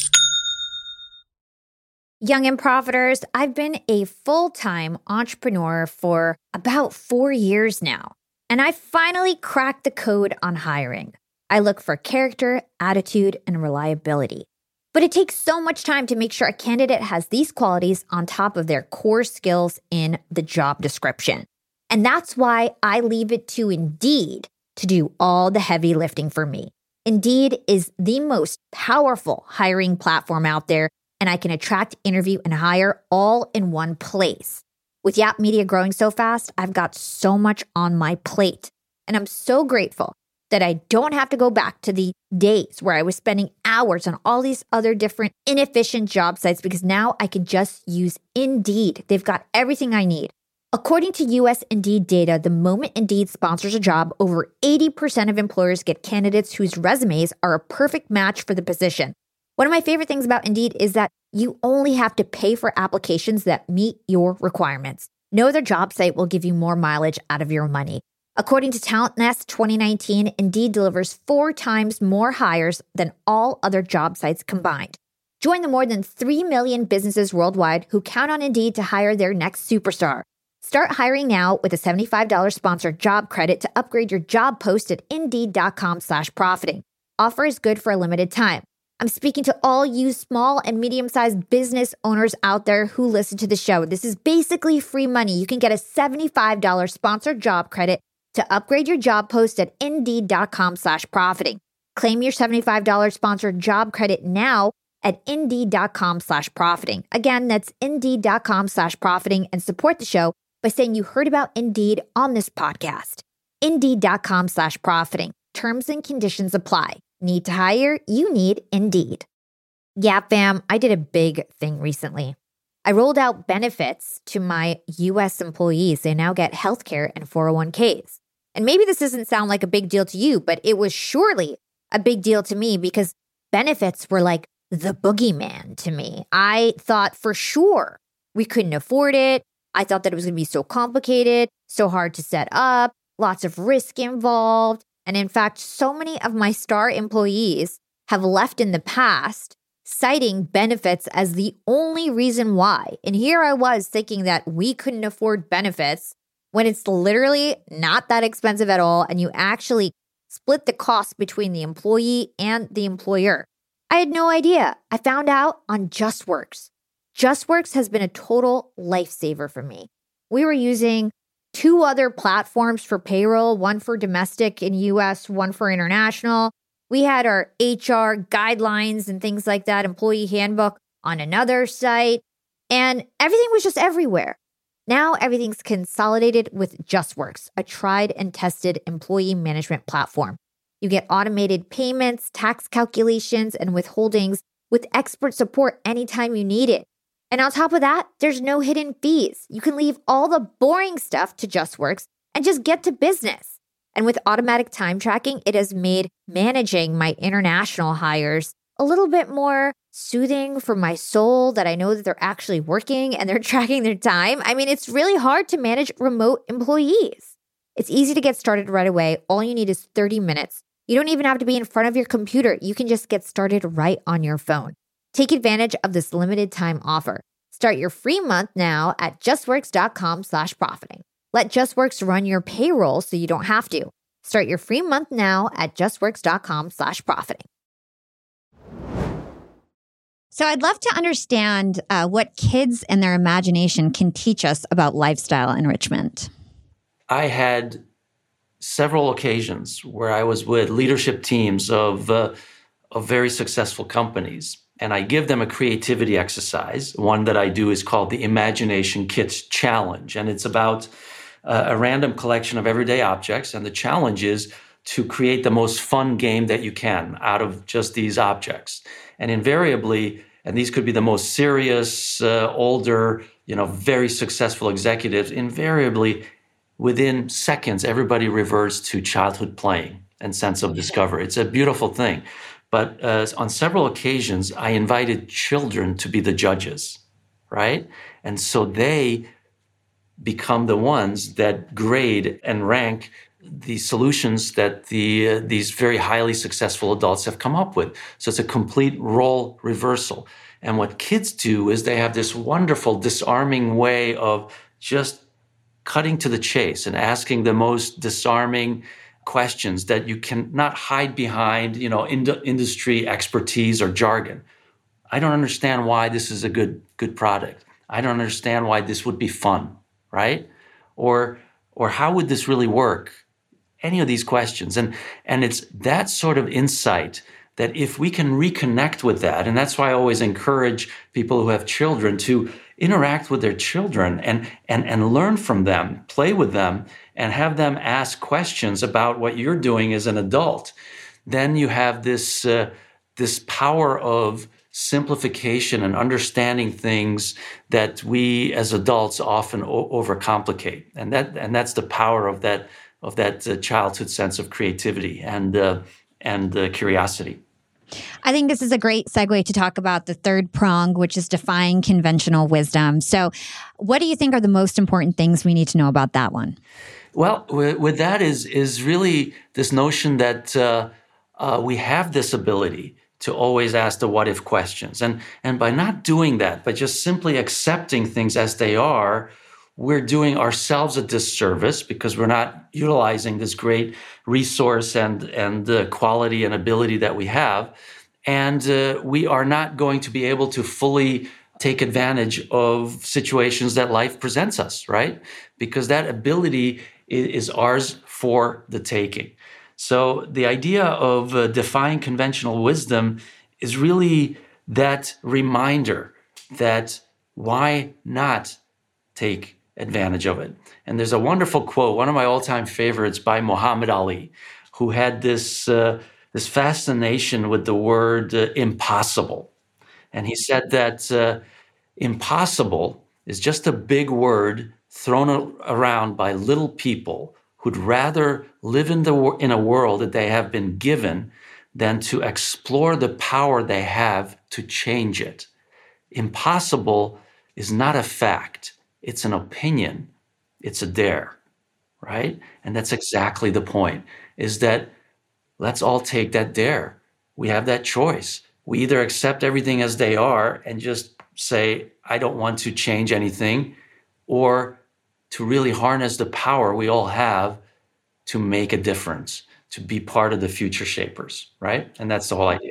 Young and Profiters, I've been a full-time entrepreneur for about four years now, and I finally cracked the code on hiring. I look for character, attitude, and reliability. But it takes so much time to make sure a candidate has these qualities on top of their core skills in the job description. And that's why I leave it to Indeed to do all the heavy lifting for me. Indeed is the most powerful hiring platform out there, and I can attract, interview, and hire all in one place. With Yap Media growing so fast, I've got so much on my plate. And I'm so grateful that I don't have to go back to the days where I was spending hours on all these other different inefficient job sites, because now I can just use Indeed. They've got everything I need. According to U S Indeed data, the moment Indeed sponsors a job, over eighty percent of employers get candidates whose resumes are a perfect match for the position. One of my favorite things about Indeed is that you only have to pay for applications that meet your requirements. No other job site will give you more mileage out of your money. According to Talent Nest twenty nineteen, Indeed delivers four times more hires than all other job sites combined. Join the more than three million businesses worldwide who count on Indeed to hire their next superstar. Start hiring now with a seventy-five dollars sponsored job credit to upgrade your job post at Indeed.com slash profiting. Offer is good for a limited time. I'm speaking to all you small and medium-sized business owners out there who listen to the show. This is basically free money. You can get a seventy-five dollars sponsored job credit to upgrade your job post at Indeed.com slash profiting. Claim your seventy-five dollars sponsored job credit now at Indeed.com slash profiting. Again, that's Indeed.com slash profiting, and support the show by saying you heard about Indeed on this podcast. Indeed.com slash profiting. Terms and conditions apply. Need to hire? You need Indeed. Yeah, fam, I did a big thing recently. I rolled out benefits to my U S employees. They now get healthcare and four oh one k's. And maybe this doesn't sound like a big deal to you, but it was surely a big deal to me because benefits were like the boogeyman to me. I thought for sure we couldn't afford it. I thought that it was going to be so complicated, so hard to set up, lots of risk involved. And in fact, so many of my star employees have left in the past citing benefits as the only reason why. And here I was thinking that we couldn't afford benefits when it's literally not that expensive at all. And you actually split the cost between the employee and the employer. I had no idea. I found out on JustWorks. JustWorks has been a total lifesaver for me. We were using two other platforms for payroll, one for domestic in U S, one for international. We had our H R guidelines and things like that, employee handbook on another site, and everything was just everywhere. Now everything's consolidated with JustWorks, a tried and tested employee management platform. You get automated payments, tax calculations, and withholdings with expert support anytime you need it. And on top of that, there's no hidden fees. You can leave all the boring stuff to JustWorks and just get to business. And with automatic time tracking, it has made managing my international hires a little bit more soothing for my soul, that I know that they're actually working and they're tracking their time. I mean, it's really hard to manage remote employees. It's easy to get started right away. All you need is thirty minutes. You don't even have to be in front of your computer. You can just get started right on your phone. Take advantage of this limited time offer. Start your free month now at justworks.com slash profiting. Let JustWorks run your payroll so you don't have to. Start your free month now at justworks.com slash profiting. So I'd love to understand uh, what kids and their imagination can teach us about lifestyle enrichment. I had several occasions where I was with leadership teams of, uh, of very successful companies. And I give them a creativity exercise. One that I do is called the Imagination Kits Challenge. And it's about uh, a random collection of everyday objects. And the challenge is to create the most fun game that you can out of just these objects. And invariably, and these could be the most serious, uh, older, you know, very successful executives, invariably within seconds, everybody reverts to childhood playing and sense of discovery. It's a beautiful thing. But uh, on several occasions, I invited children to be the judges, right? And so they become the ones that grade and rank the solutions that the uh, these very highly successful adults have come up with. So it's a complete role reversal. And what kids do is they have this wonderful, disarming way of just cutting to the chase and asking the most disarming questions that you cannot hide behind, you know, ind- industry expertise or jargon. I don't understand why this is a good good product. I don't understand why this would be fun, right? Or or how would this really work? Any of these questions. And and it's that sort of insight that if we can reconnect with that, and that's why I always encourage people who have children to interact with their children and and and learn from them, play with them, and have them ask questions about what you're doing as an adult, then you have this uh, this power of simplification and understanding things that we as adults often o- overcomplicate, and that and that's the power of that of that uh, childhood sense of creativity and uh, and uh, curiosity. I think this is a great segue to talk about the third prong, which is defying conventional wisdom. So, what do you think are the most important things we need to know about that one? Well, with, with that is is really this notion that uh, uh, we have this ability to always ask the what if questions, and and by not doing that, by just simply accepting things as they are, we're doing ourselves a disservice because we're not utilizing this great resource and and the quality and ability that we have, and uh, we are not going to be able to fully take advantage of situations that life presents us, right? Because that ability is ours for the taking. So the idea of uh, defying conventional wisdom is really that reminder that why not take advantage of it. And there's a wonderful quote, one of my all-time favorites by Muhammad Ali, who had this, uh, this fascination with the word uh, impossible. And he said that uh, impossible is just a big word thrown a- around by little people who'd rather live in, the, wor- in a world that they have been given than to explore the power they have to change it. Impossible is not a fact. It's an opinion. It's a dare, right? And that's exactly the point, is that let's all take that dare. We have that choice. We either accept everything as they are and just say, I don't want to change anything, or to really harness the power we all have to make a difference, to be part of the future shapers, right? And that's the whole idea.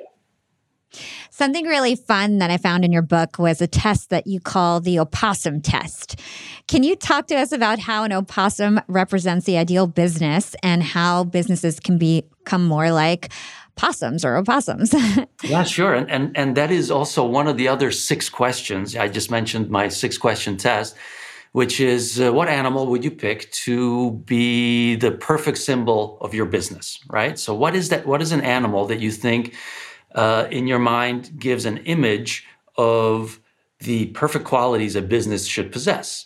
Something really fun that I found in your book was a test that you call the opossum test. Can you talk to us about how an opossum represents the ideal business and how businesses can become more like possums or opossums? Yeah, sure. And, and and that is also one of the other six questions. I just mentioned my six question test, which is uh, what animal would you pick to be the perfect symbol of your business, right? So what is that? What is an animal that you think uh, in your mind gives an image of the perfect qualities a business should possess?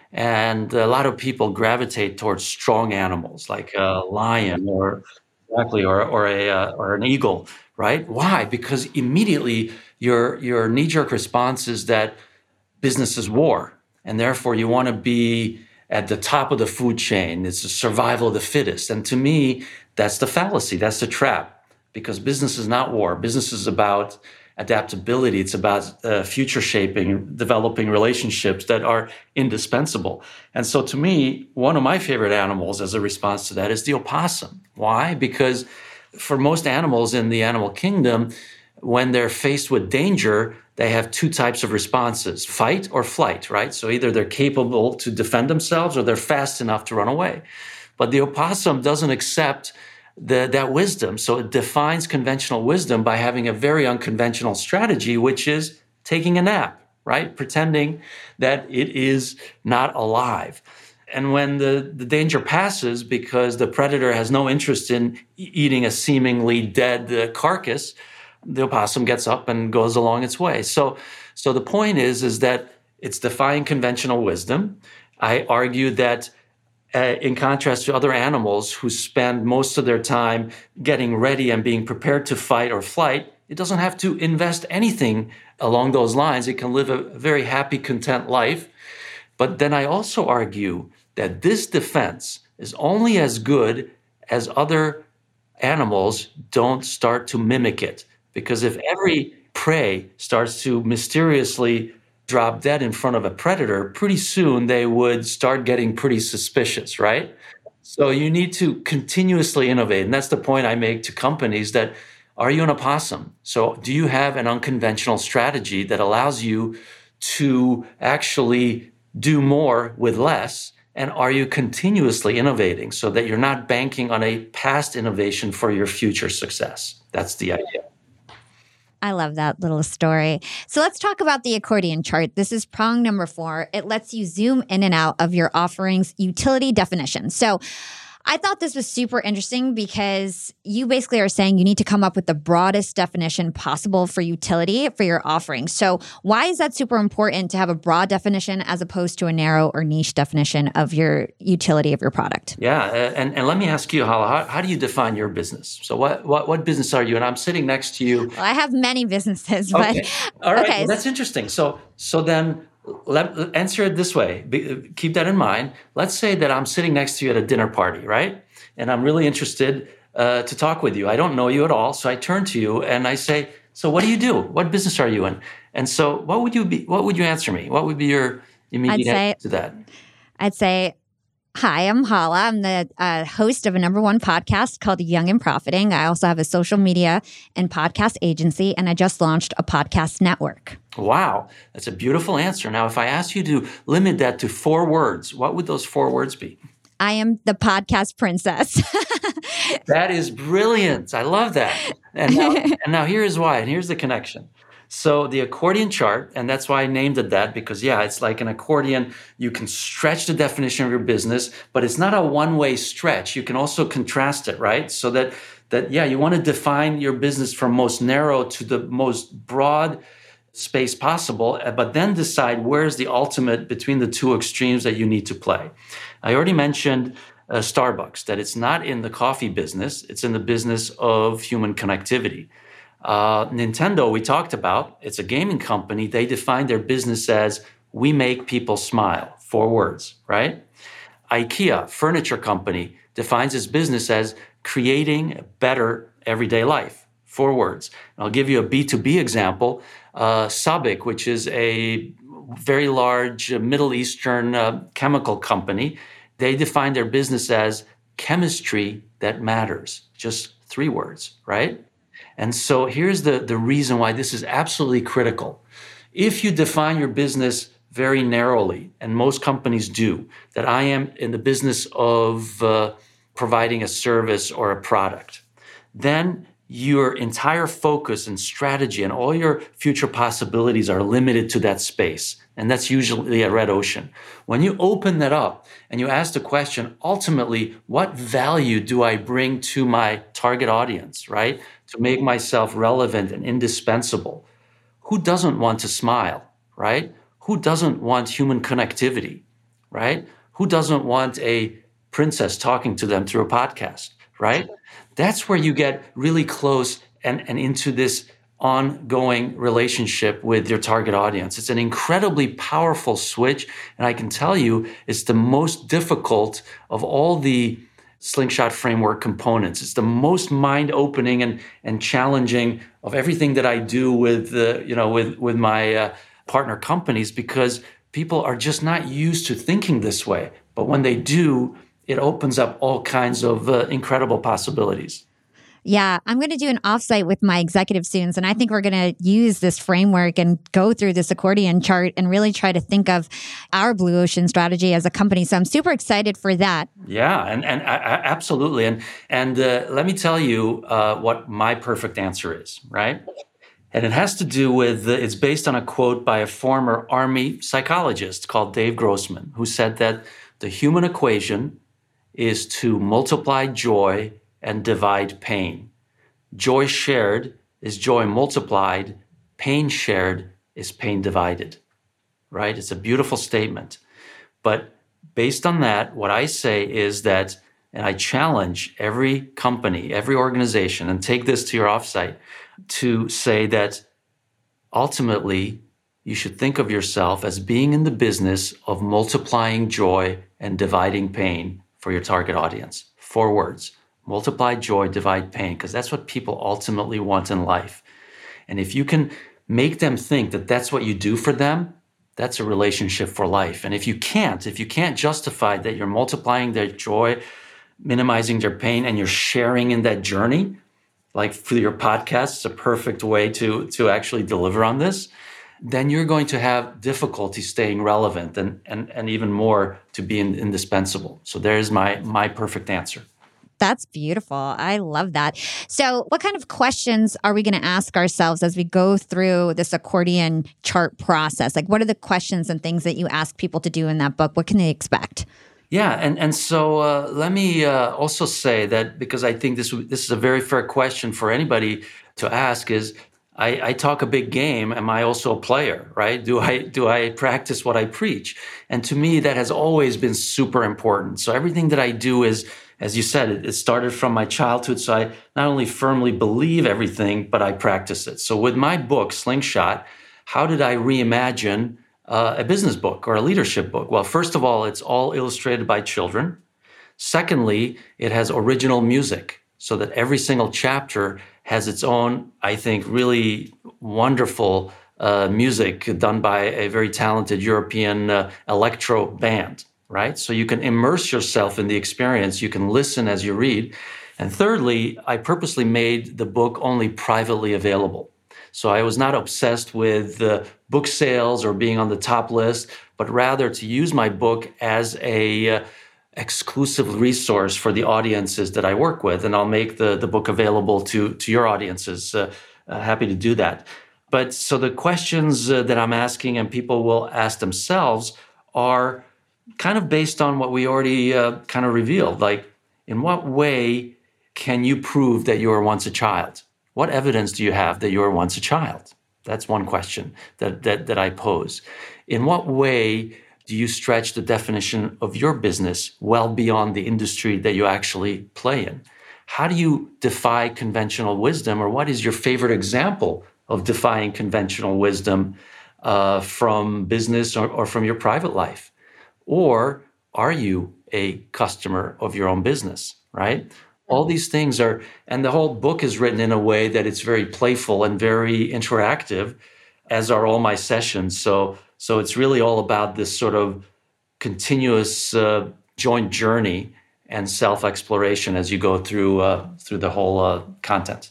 And a lot of people gravitate towards strong animals like a lion or exactly or or a uh, or an eagle, right? Why? Because immediately your your knee-jerk response is that business is war, and therefore you want to be at the top of the food chain. It's the survival of the fittest. And to me, that's the fallacy. That's the trap, because business is not war. Business is about adaptability. It's about uh, future shaping, developing relationships that are indispensable. And so to me, one of my favorite animals as a response to that is the opossum. Why? Because for most animals in the animal kingdom, when they're faced with danger, they have two types of responses, fight or flight, right? So either they're capable to defend themselves or they're fast enough to run away. But the opossum doesn't accept the, that wisdom. So it defines conventional wisdom by having a very unconventional strategy, which is taking a nap, right? Pretending that it is not alive. And when the, the danger passes because the predator has no interest in e- eating a seemingly dead uh, carcass, the opossum gets up and goes along its way. So, so the point is, is that it's defying conventional wisdom. I argue that uh, in contrast to other animals who spend most of their time getting ready and being prepared to fight or flight, it doesn't have to invest anything along those lines. It can live a very happy, content life. But then I also argue that this defense is only as good as other animals don't start to mimic it. Because if every prey starts to mysteriously drop dead in front of a predator, pretty soon they would start getting pretty suspicious, right? So you need to continuously innovate. And that's the point I make to companies that, are you an opossum? So do you have an unconventional strategy that allows you to actually do more with less? And are you continuously innovating so that you're not banking on a past innovation for your future success? That's the idea. I love that little story. So let's talk about the accordion chart. This is prong number four. It lets you zoom in and out of your offering's utility definition. So I thought this was super interesting because you basically are saying you need to come up with the broadest definition possible for utility for your offering. So why is that super important to have a broad definition as opposed to a narrow or niche definition of your utility of your product? Yeah, and, and let me ask you, Hala, how, how do you define your business? So what, what what business are you? And I'm sitting next to you. Well, I have many businesses, but okay. All right, okay. Well, that's interesting. So so then let answer it this way. Be, keep that in mind. Let's say that I'm sitting next to you at a dinner party, right? And I'm really interested uh, to talk with you. I don't know you at all, so I turn to you and I say, "So what do you do? What business are you in?" And so, what would you be? What would you answer me? What would be your immediate say, answer to that? I'd say, "Hi, I'm Hala. I'm the uh, host of a number one podcast called Young and Profiting. I also have a social media and podcast agency, and I just launched a podcast network." Wow, that's a beautiful answer. Now, if I asked you to limit that to four words, what would those four words be? I am the podcast princess. That is brilliant. I love that. And now, and now here is why, and here's the connection. So the accordion chart, and that's why I named it that, because yeah, it's like an accordion. You can stretch the definition of your business, but it's not a one-way stretch. You can also contrast it, right? So that, that yeah, you want to define your business from most narrow to the most broad space possible, but then decide where's the ultimate between the two extremes that you need to play. I already mentioned uh, Starbucks, that it's not in the coffee business, it's in the business of human connectivity. Uh, Nintendo, we talked about, it's a gaming company. They define their business as, we make people smile, four words, right? IKEA, furniture company, defines its business as creating a better everyday life, four words. And I'll give you a B two B example. Uh, Sabic, which is a very large Middle Eastern uh, chemical company, they define their business as chemistry that matters, just three words, right? And so here's the, the reason why this is absolutely critical. If you define your business very narrowly, and most companies do, that I am in the business of uh, providing a service or a product, then your entire focus and strategy and all your future possibilities are limited to that space. And that's usually a red ocean. When you open that up and you ask the question, ultimately, what value do I bring to my target audience, right? To make myself relevant and indispensable. Who doesn't want to smile, right? Who doesn't want human connectivity, right? Who doesn't want a princess talking to them through a podcast, right? That's where you get really close and, and into this ongoing relationship with your target audience. It's an incredibly powerful switch. And I can tell you, it's the most difficult of all the Slingshot framework components. It's the most mind-opening and, and challenging of everything that I do with, uh, you know, with, with my uh, partner companies, because people are just not used to thinking this way. But when they do, it opens up all kinds of uh, incredible possibilities. Yeah, I'm going to do an offsite with my executive students, and I think we're going to use this framework and go through this accordion chart and really try to think of our blue ocean strategy as a company. So I'm super excited for that. Yeah, and and uh, absolutely. And and uh, let me tell you uh, what my perfect answer is, right? And it has to do with, uh, it's based on a quote by a former Army psychologist called Dave Grossman, who said that The human equation is to multiply joy and divide pain. Joy shared is joy multiplied. Pain shared is pain divided, right? It's a beautiful statement. But based on that, what I say is that, and I challenge every company, every organization, and take this to your offsite, to say that ultimately you should think of yourself as being in the business of multiplying joy and dividing pain for your target audience. Four words: multiply joy, divide pain, because that's what people ultimately want in life. And if you can make them think that that's what you do for them, that's a relationship for life. And if you can't, if you can't justify that you're multiplying their joy, minimizing their pain, and you're sharing in that journey, like for your podcast, it's a perfect way to, to actually deliver on this, then you're going to have difficulty staying relevant and, and, and even more to be in, indispensable. So there's my, my perfect answer. That's beautiful. I love that. So what kind of questions are we going to ask ourselves as we go through this accordion chart process? Like, what are the questions and things that you ask people to do in that book? What can they expect? Yeah, and, and so uh, let me uh, also say that, because I think this this is a very fair question for anybody to ask, is I, I talk a big game. Am I also a player, right? Do I do I practice what I preach? And to me, that has always been super important. So everything that I do is, as you said, it, it started from my childhood. So I not only firmly believe everything, but I practice it. So with my book, Slingshot, how did I reimagine uh, a business book or a leadership book? Well, first of all, it's all illustrated by children. Secondly, it has original music so that every single chapter has its own, I think, really wonderful uh, music done by a very talented European uh, electro band. Right? So you can immerse yourself in the experience. You can listen as you read. And thirdly, I purposely made the book only privately available. So I was not obsessed with uh, book sales or being on the top list, but rather to use my book as a uh, exclusive resource for the audiences that I work with. And I'll make the, the book available to, to your audiences. Uh, uh, happy to do that. But so the questions uh, that I'm asking and people will ask themselves are kind of based on what we already uh, kind of revealed. Like, in what way can you prove that you were once a child? What evidence do you have that you were once a child? That's one question that, that, that I pose. In what way do you stretch the definition of your business well beyond the industry that you actually play in? How do you defy conventional wisdom, or what is your favorite example of defying conventional wisdom uh, from business or, or from your private life? Or are you a customer of your own business, right? All these things are, and the whole book is written in a way that it's very playful and very interactive, as are all my sessions. So, so it's really all about this sort of continuous uh, joint journey and self-exploration as you go through uh, through the whole uh, content.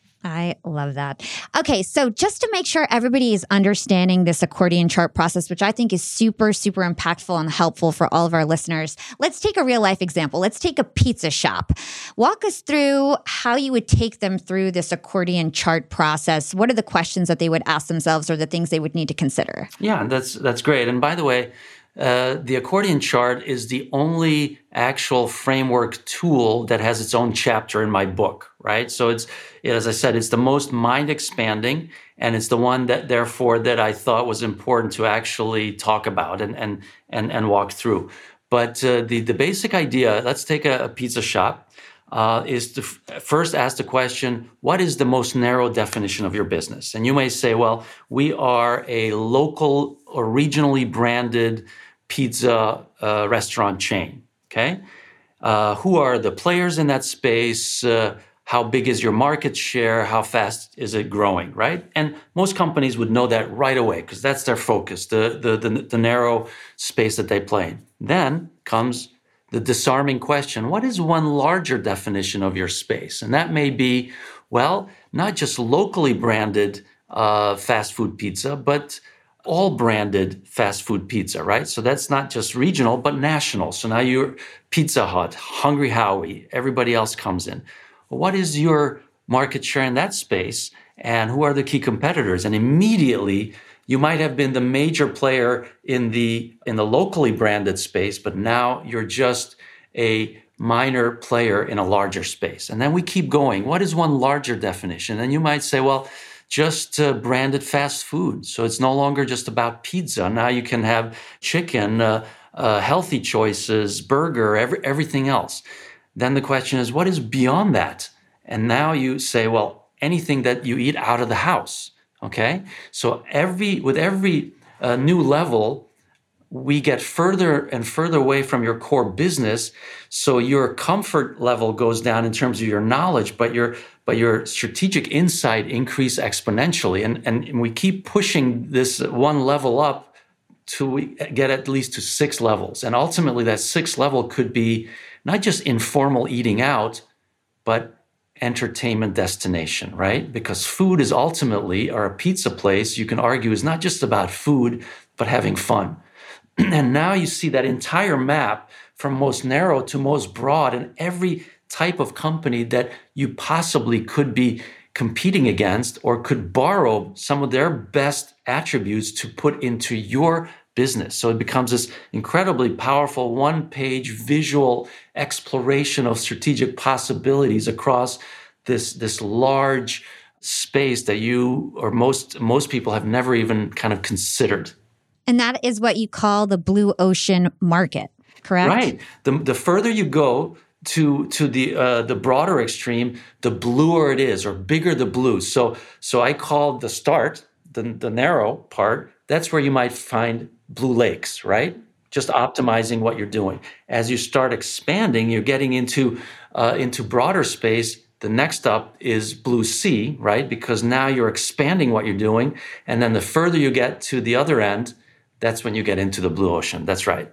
I love that. Okay, so just to make sure everybody is understanding this accordion chart process, which I think is super, super impactful and helpful for all of our listeners, let's take a real life example. Let's take a pizza shop. Walk us through how you would take them through this accordion chart process. What are the questions that they would ask themselves, or the things they would need to consider? Yeah, that's that's great. And by the way, Uh, the accordion chart is the only actual framework tool that has its own chapter in my book, right? So it's, as I said, it's the most mind expanding, and it's the one that, therefore, that I thought was important to actually talk about and and and, and walk through. But uh, the the basic idea, let's take a, a pizza shop, uh, is to f- first ask the question: what is the most narrow definition of your business? And you may say, well, we are a local or regionally branded pizza uh, restaurant chain, okay? Uh, who are the players in that space? Uh, how big is your market share? How fast is it growing, right? And most companies would know that right away, because that's their focus, the, the, the, the narrow space that they play in. Then comes the disarming question: what is one larger definition of your space? And that may be, well, not just locally branded uh, fast food pizza, but all branded fast food pizza, right? So that's not just regional, but national. So now you're Pizza Hut, Hungry Howie, everybody else comes in. What is your market share in that space? And who are the key competitors? And immediately you might have been the major player in the in the locally branded space, but now you're just a minor player in a larger space. And then we keep going. What is one larger definition? And you might say, well, just uh, branded fast food. So it's no longer just about pizza. Now you can have chicken, uh, uh, healthy choices, burger, every, everything else. Then the question is, what is beyond that? And now you say, well, anything that you eat out of the house. Okay, so every with every uh, new level, we get further and further away from your core business. So your comfort level goes down in terms of your knowledge, but your but your strategic insight increase exponentially. And, and we keep pushing this one level up to we get at least to six levels. And ultimately that sixth level could be not just informal eating out, but entertainment destination, right? Because food is ultimately, or a pizza place, you can argue, is not just about food, but having fun. And now you see that entire map from most narrow to most broad, and every type of company that you possibly could be competing against or could borrow some of their best attributes to put into your business. So it becomes this incredibly powerful one-page visual exploration of strategic possibilities across this, this large space that you or most most people have never even kind of considered. And that is what you call the blue ocean market, correct? Right. The, the further you go to to the uh, the broader extreme, the bluer it is, or bigger the blue. So so I call the start, the, the narrow part, that's where you might find blue lakes, right? Just optimizing what you're doing. As you start expanding, you're getting into uh, into broader space. The next up is blue sea, right? Because now you're expanding what you're doing. And then the further you get to the other end, that's when you get into the blue ocean. That's right.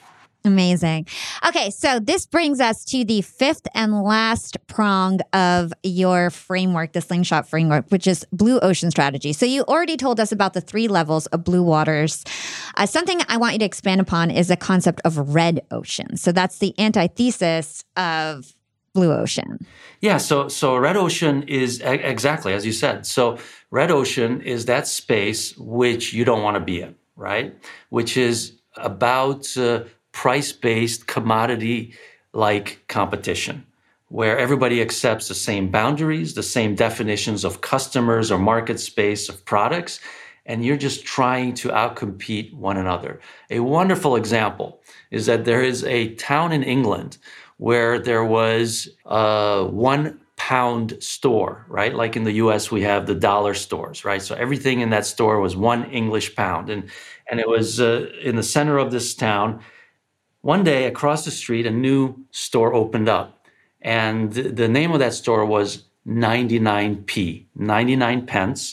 Amazing. Okay, so this brings us to the fifth and last prong of your framework, the Slingshot framework, which is blue ocean strategy. So you already told us about the three levels of blue waters. Uh, something I want you to expand upon is the concept of red ocean. So that's the antithesis of blue ocean. Yeah, so so red ocean is e- exactly as you said. So red ocean is that space which you don't want to be in, right? Which is about uh, price-based, commodity-like competition, where everybody accepts the same boundaries, the same definitions of customers or market space of products, and you're just trying to outcompete one another. A wonderful example is that there is a town in England where there was a one pound store, right? Like in the U S, we have the dollar stores, right? So everything in that store was one English pound. And, and it was uh, in the center of this town. One day across the street, a new store opened up. And th- the name of that store was ninety-nine p, ninety-nine pence.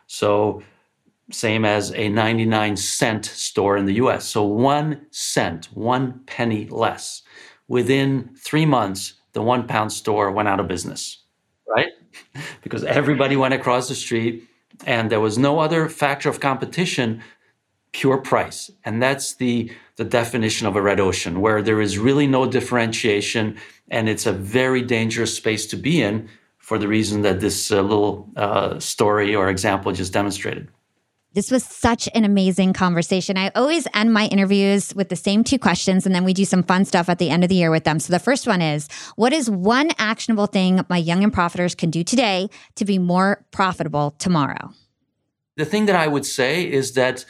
So same as a ninety-nine cent store in the U S. So one cent, one penny less. Within three months, the one pound store went out of business, right? Because everybody went across the street and there was no other factor of competition, pure price. And that's the, the definition of a red ocean, where there is really no differentiation and it's a very dangerous space to be in for the reason that this uh, little uh, story or example just demonstrated. This was such an amazing conversation. I always end my interviews with the same two questions, and then we do some fun stuff at the end of the year with them. So the first one is, what is one actionable thing my young and profiters can do today to be more profitable tomorrow? The thing that I would say is that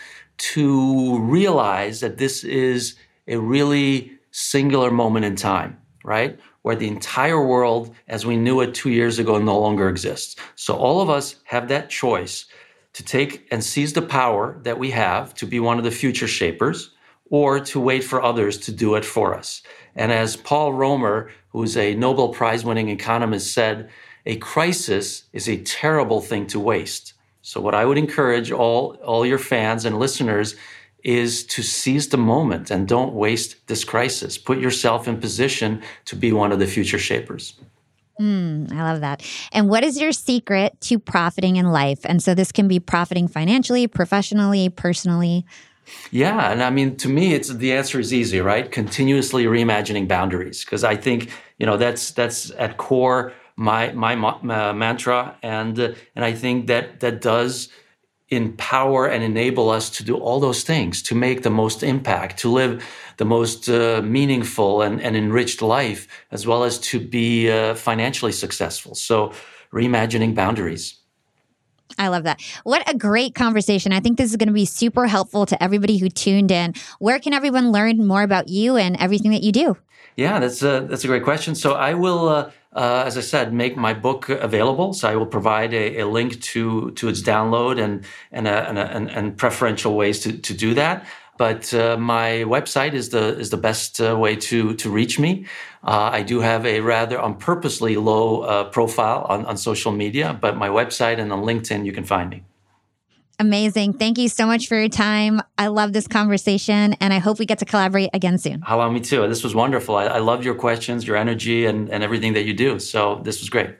to realize that this is a really singular moment in time, right? Where the entire world as we knew it two years ago no longer exists. So all of us have that choice to take and seize the power that we have to be one of the future shapers, or to wait for others to do it for us. And as Paul Romer, who's a Nobel Prize-winning economist, said, a crisis is a terrible thing to waste. So what I would encourage all, all your fans and listeners is to seize the moment and don't waste this crisis. Put yourself in position to be one of the future shapers. Mm, I love that. And what is your secret to profiting in life? And so this can be profiting financially, professionally, personally. Yeah, and I mean, to me, it's the answer is easy, right? Continuously reimagining boundaries, because I think you know that's that's at core my my uh, mantra, and uh, and I think that that does empower and enable us to do all those things, to make the most impact, to live the most uh, meaningful and, and enriched life, as well as to be uh, financially successful. So reimagining boundaries. I love that. What a great conversation. I think this is going to be super helpful to everybody who tuned in. Where can everyone learn more about you and everything that you do? Yeah, that's a, that's a great question. So I will, uh, uh, as I said, make my book available. So I will provide a, a link to to its download and and, a, and, a, and, and preferential ways to, to do that. But uh, my website is the is the best uh, way to to reach me. Uh, I do have a rather on purposely low uh, profile on, on social media, but my website and on LinkedIn, you can find me. Amazing. Thank you so much for your time. I love this conversation, and I hope we get to collaborate again soon. Allow me too. This was wonderful. I, I loved your questions, your energy, and, and everything that you do. So this was great.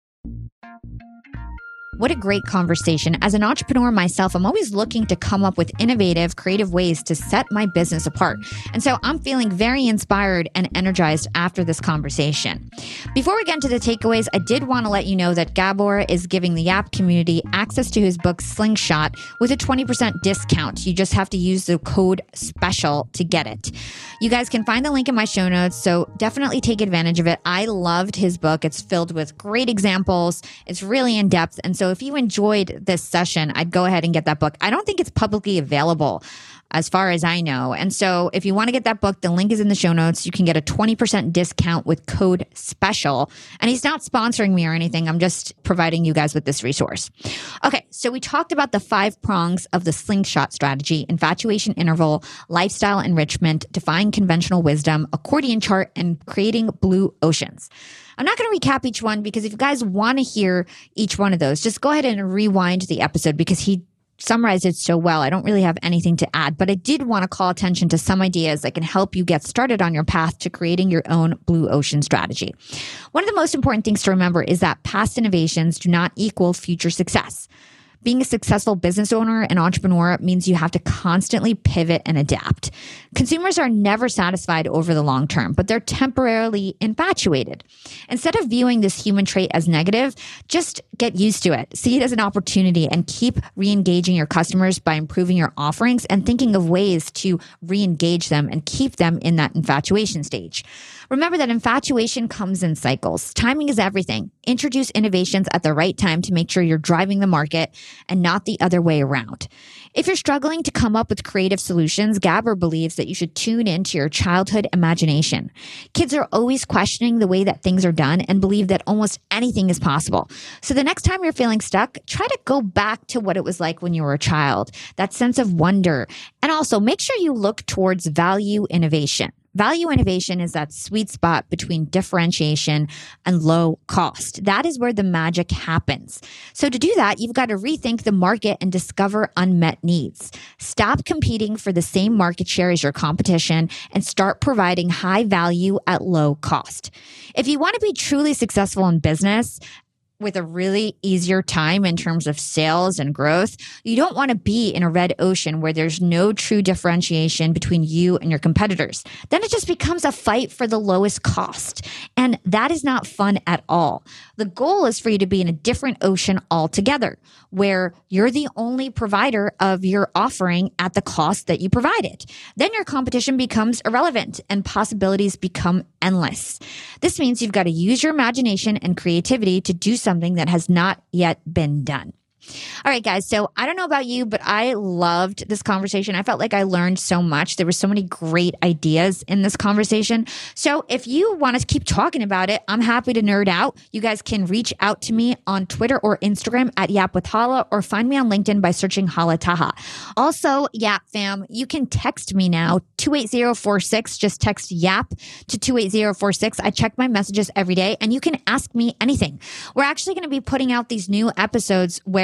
What a great conversation. As an entrepreneur myself, I'm always looking to come up with innovative, creative ways to set my business apart. And so I'm feeling very inspired and energized after this conversation. Before we get into the takeaways, I did want to let you know that Gabor is giving the Yap community access to his book Slingshot with a twenty percent discount. You just have to use the code SPECIAL to get it. You guys can find the link in my show notes, so definitely take advantage of it. I loved his book. It's filled with great examples. It's really in depth. And so if you enjoyed this session, I'd go ahead and get that book. I don't think it's publicly available as far as I know. And so if you want to get that book, the link is in the show notes. You can get a twenty percent discount with code SPECIAL. And he's not sponsoring me or anything. I'm just providing you guys with this resource. Okay, so we talked about the five prongs of the Slingshot strategy: infatuation interval, lifestyle enrichment, defying conventional wisdom, accordion chart, and creating blue oceans. I'm not going to recap each one because if you guys want to hear each one of those, just go ahead and rewind the episode because he summarized it so well. I don't really have anything to add, but I did want to call attention to some ideas that can help you get started on your path to creating your own blue ocean strategy. One of the most important things to remember is that past innovations do not equal future success. Being a successful business owner and entrepreneur means you have to constantly pivot and adapt. Consumers are never satisfied over the long term, but they're temporarily infatuated. Instead of viewing this human trait as negative, just get used to it. See it as an opportunity and keep re-engaging your customers by improving your offerings and thinking of ways to re-engage them and keep them in that infatuation stage. Remember that infatuation comes in cycles. Timing is everything. Introduce innovations at the right time to make sure you're driving the market and not the other way around. If you're struggling to come up with creative solutions, Gabor believes that you should tune into your childhood imagination. Kids are always questioning the way that things are done and believe that almost anything is possible. So the next time you're feeling stuck, try to go back to what it was like when you were a child, that sense of wonder. And also make sure you look towards value innovation. Value innovation is that sweet spot between differentiation and low cost. That is where the magic happens. So to do that, you've got to rethink the market and discover unmet needs. Stop competing for the same market share as your competition and start providing high value at low cost. If you want to be truly successful in business, with a really easier time in terms of sales and growth, you don't want to be in a red ocean where there's no true differentiation between you and your competitors. Then it just becomes a fight for the lowest cost. And that is not fun at all. The goal is for you to be in a different ocean altogether, where you're the only provider of your offering at the cost that you provide it. Then your competition becomes irrelevant and possibilities become endless. This means you've got to use your imagination and creativity to do something something that has not yet been done. All right, guys. So I don't know about you, but I loved this conversation. I felt like I learned so much. There were so many great ideas in this conversation. So if you want to keep talking about it, I'm happy to nerd out. You guys can reach out to me on Twitter or Instagram at Yap with Hala, or find me on LinkedIn by searching Hala Taha. Also, Yap fam, you can text me now, two eight zero four six. Just text Yap to two eight zero four six. I check my messages every day, and you can ask me anything. We're actually going to be putting out these new episodes where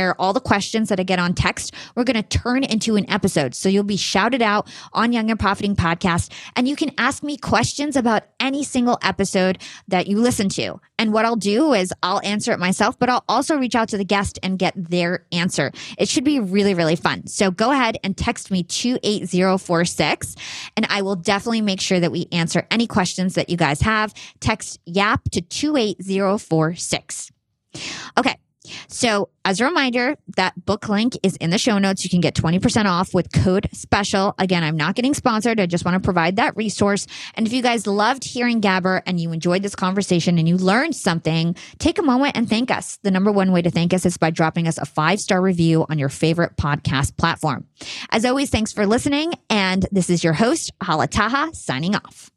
where all the questions that I get on text, we're going to turn into an episode. So you'll be shouted out on Young and Profiting Podcast, and you can ask me questions about any single episode that you listen to. And what I'll do is I'll answer it myself, but I'll also reach out to the guest and get their answer. It should be really, really fun. So go ahead and text me two eight zero four six, and I will definitely make sure that we answer any questions that you guys have. Text YAP to two eight zero four six. Okay. So as a reminder, that book link is in the show notes. You can get twenty percent off with code SPECIAL. Again, I'm not getting sponsored. I just want to provide that resource. And if you guys loved hearing Gabber and you enjoyed this conversation and you learned something, take a moment and thank us. The number one way to thank us is by dropping us a five-star review on your favorite podcast platform. As always, thanks for listening. And this is your host, Hala Taha, signing off.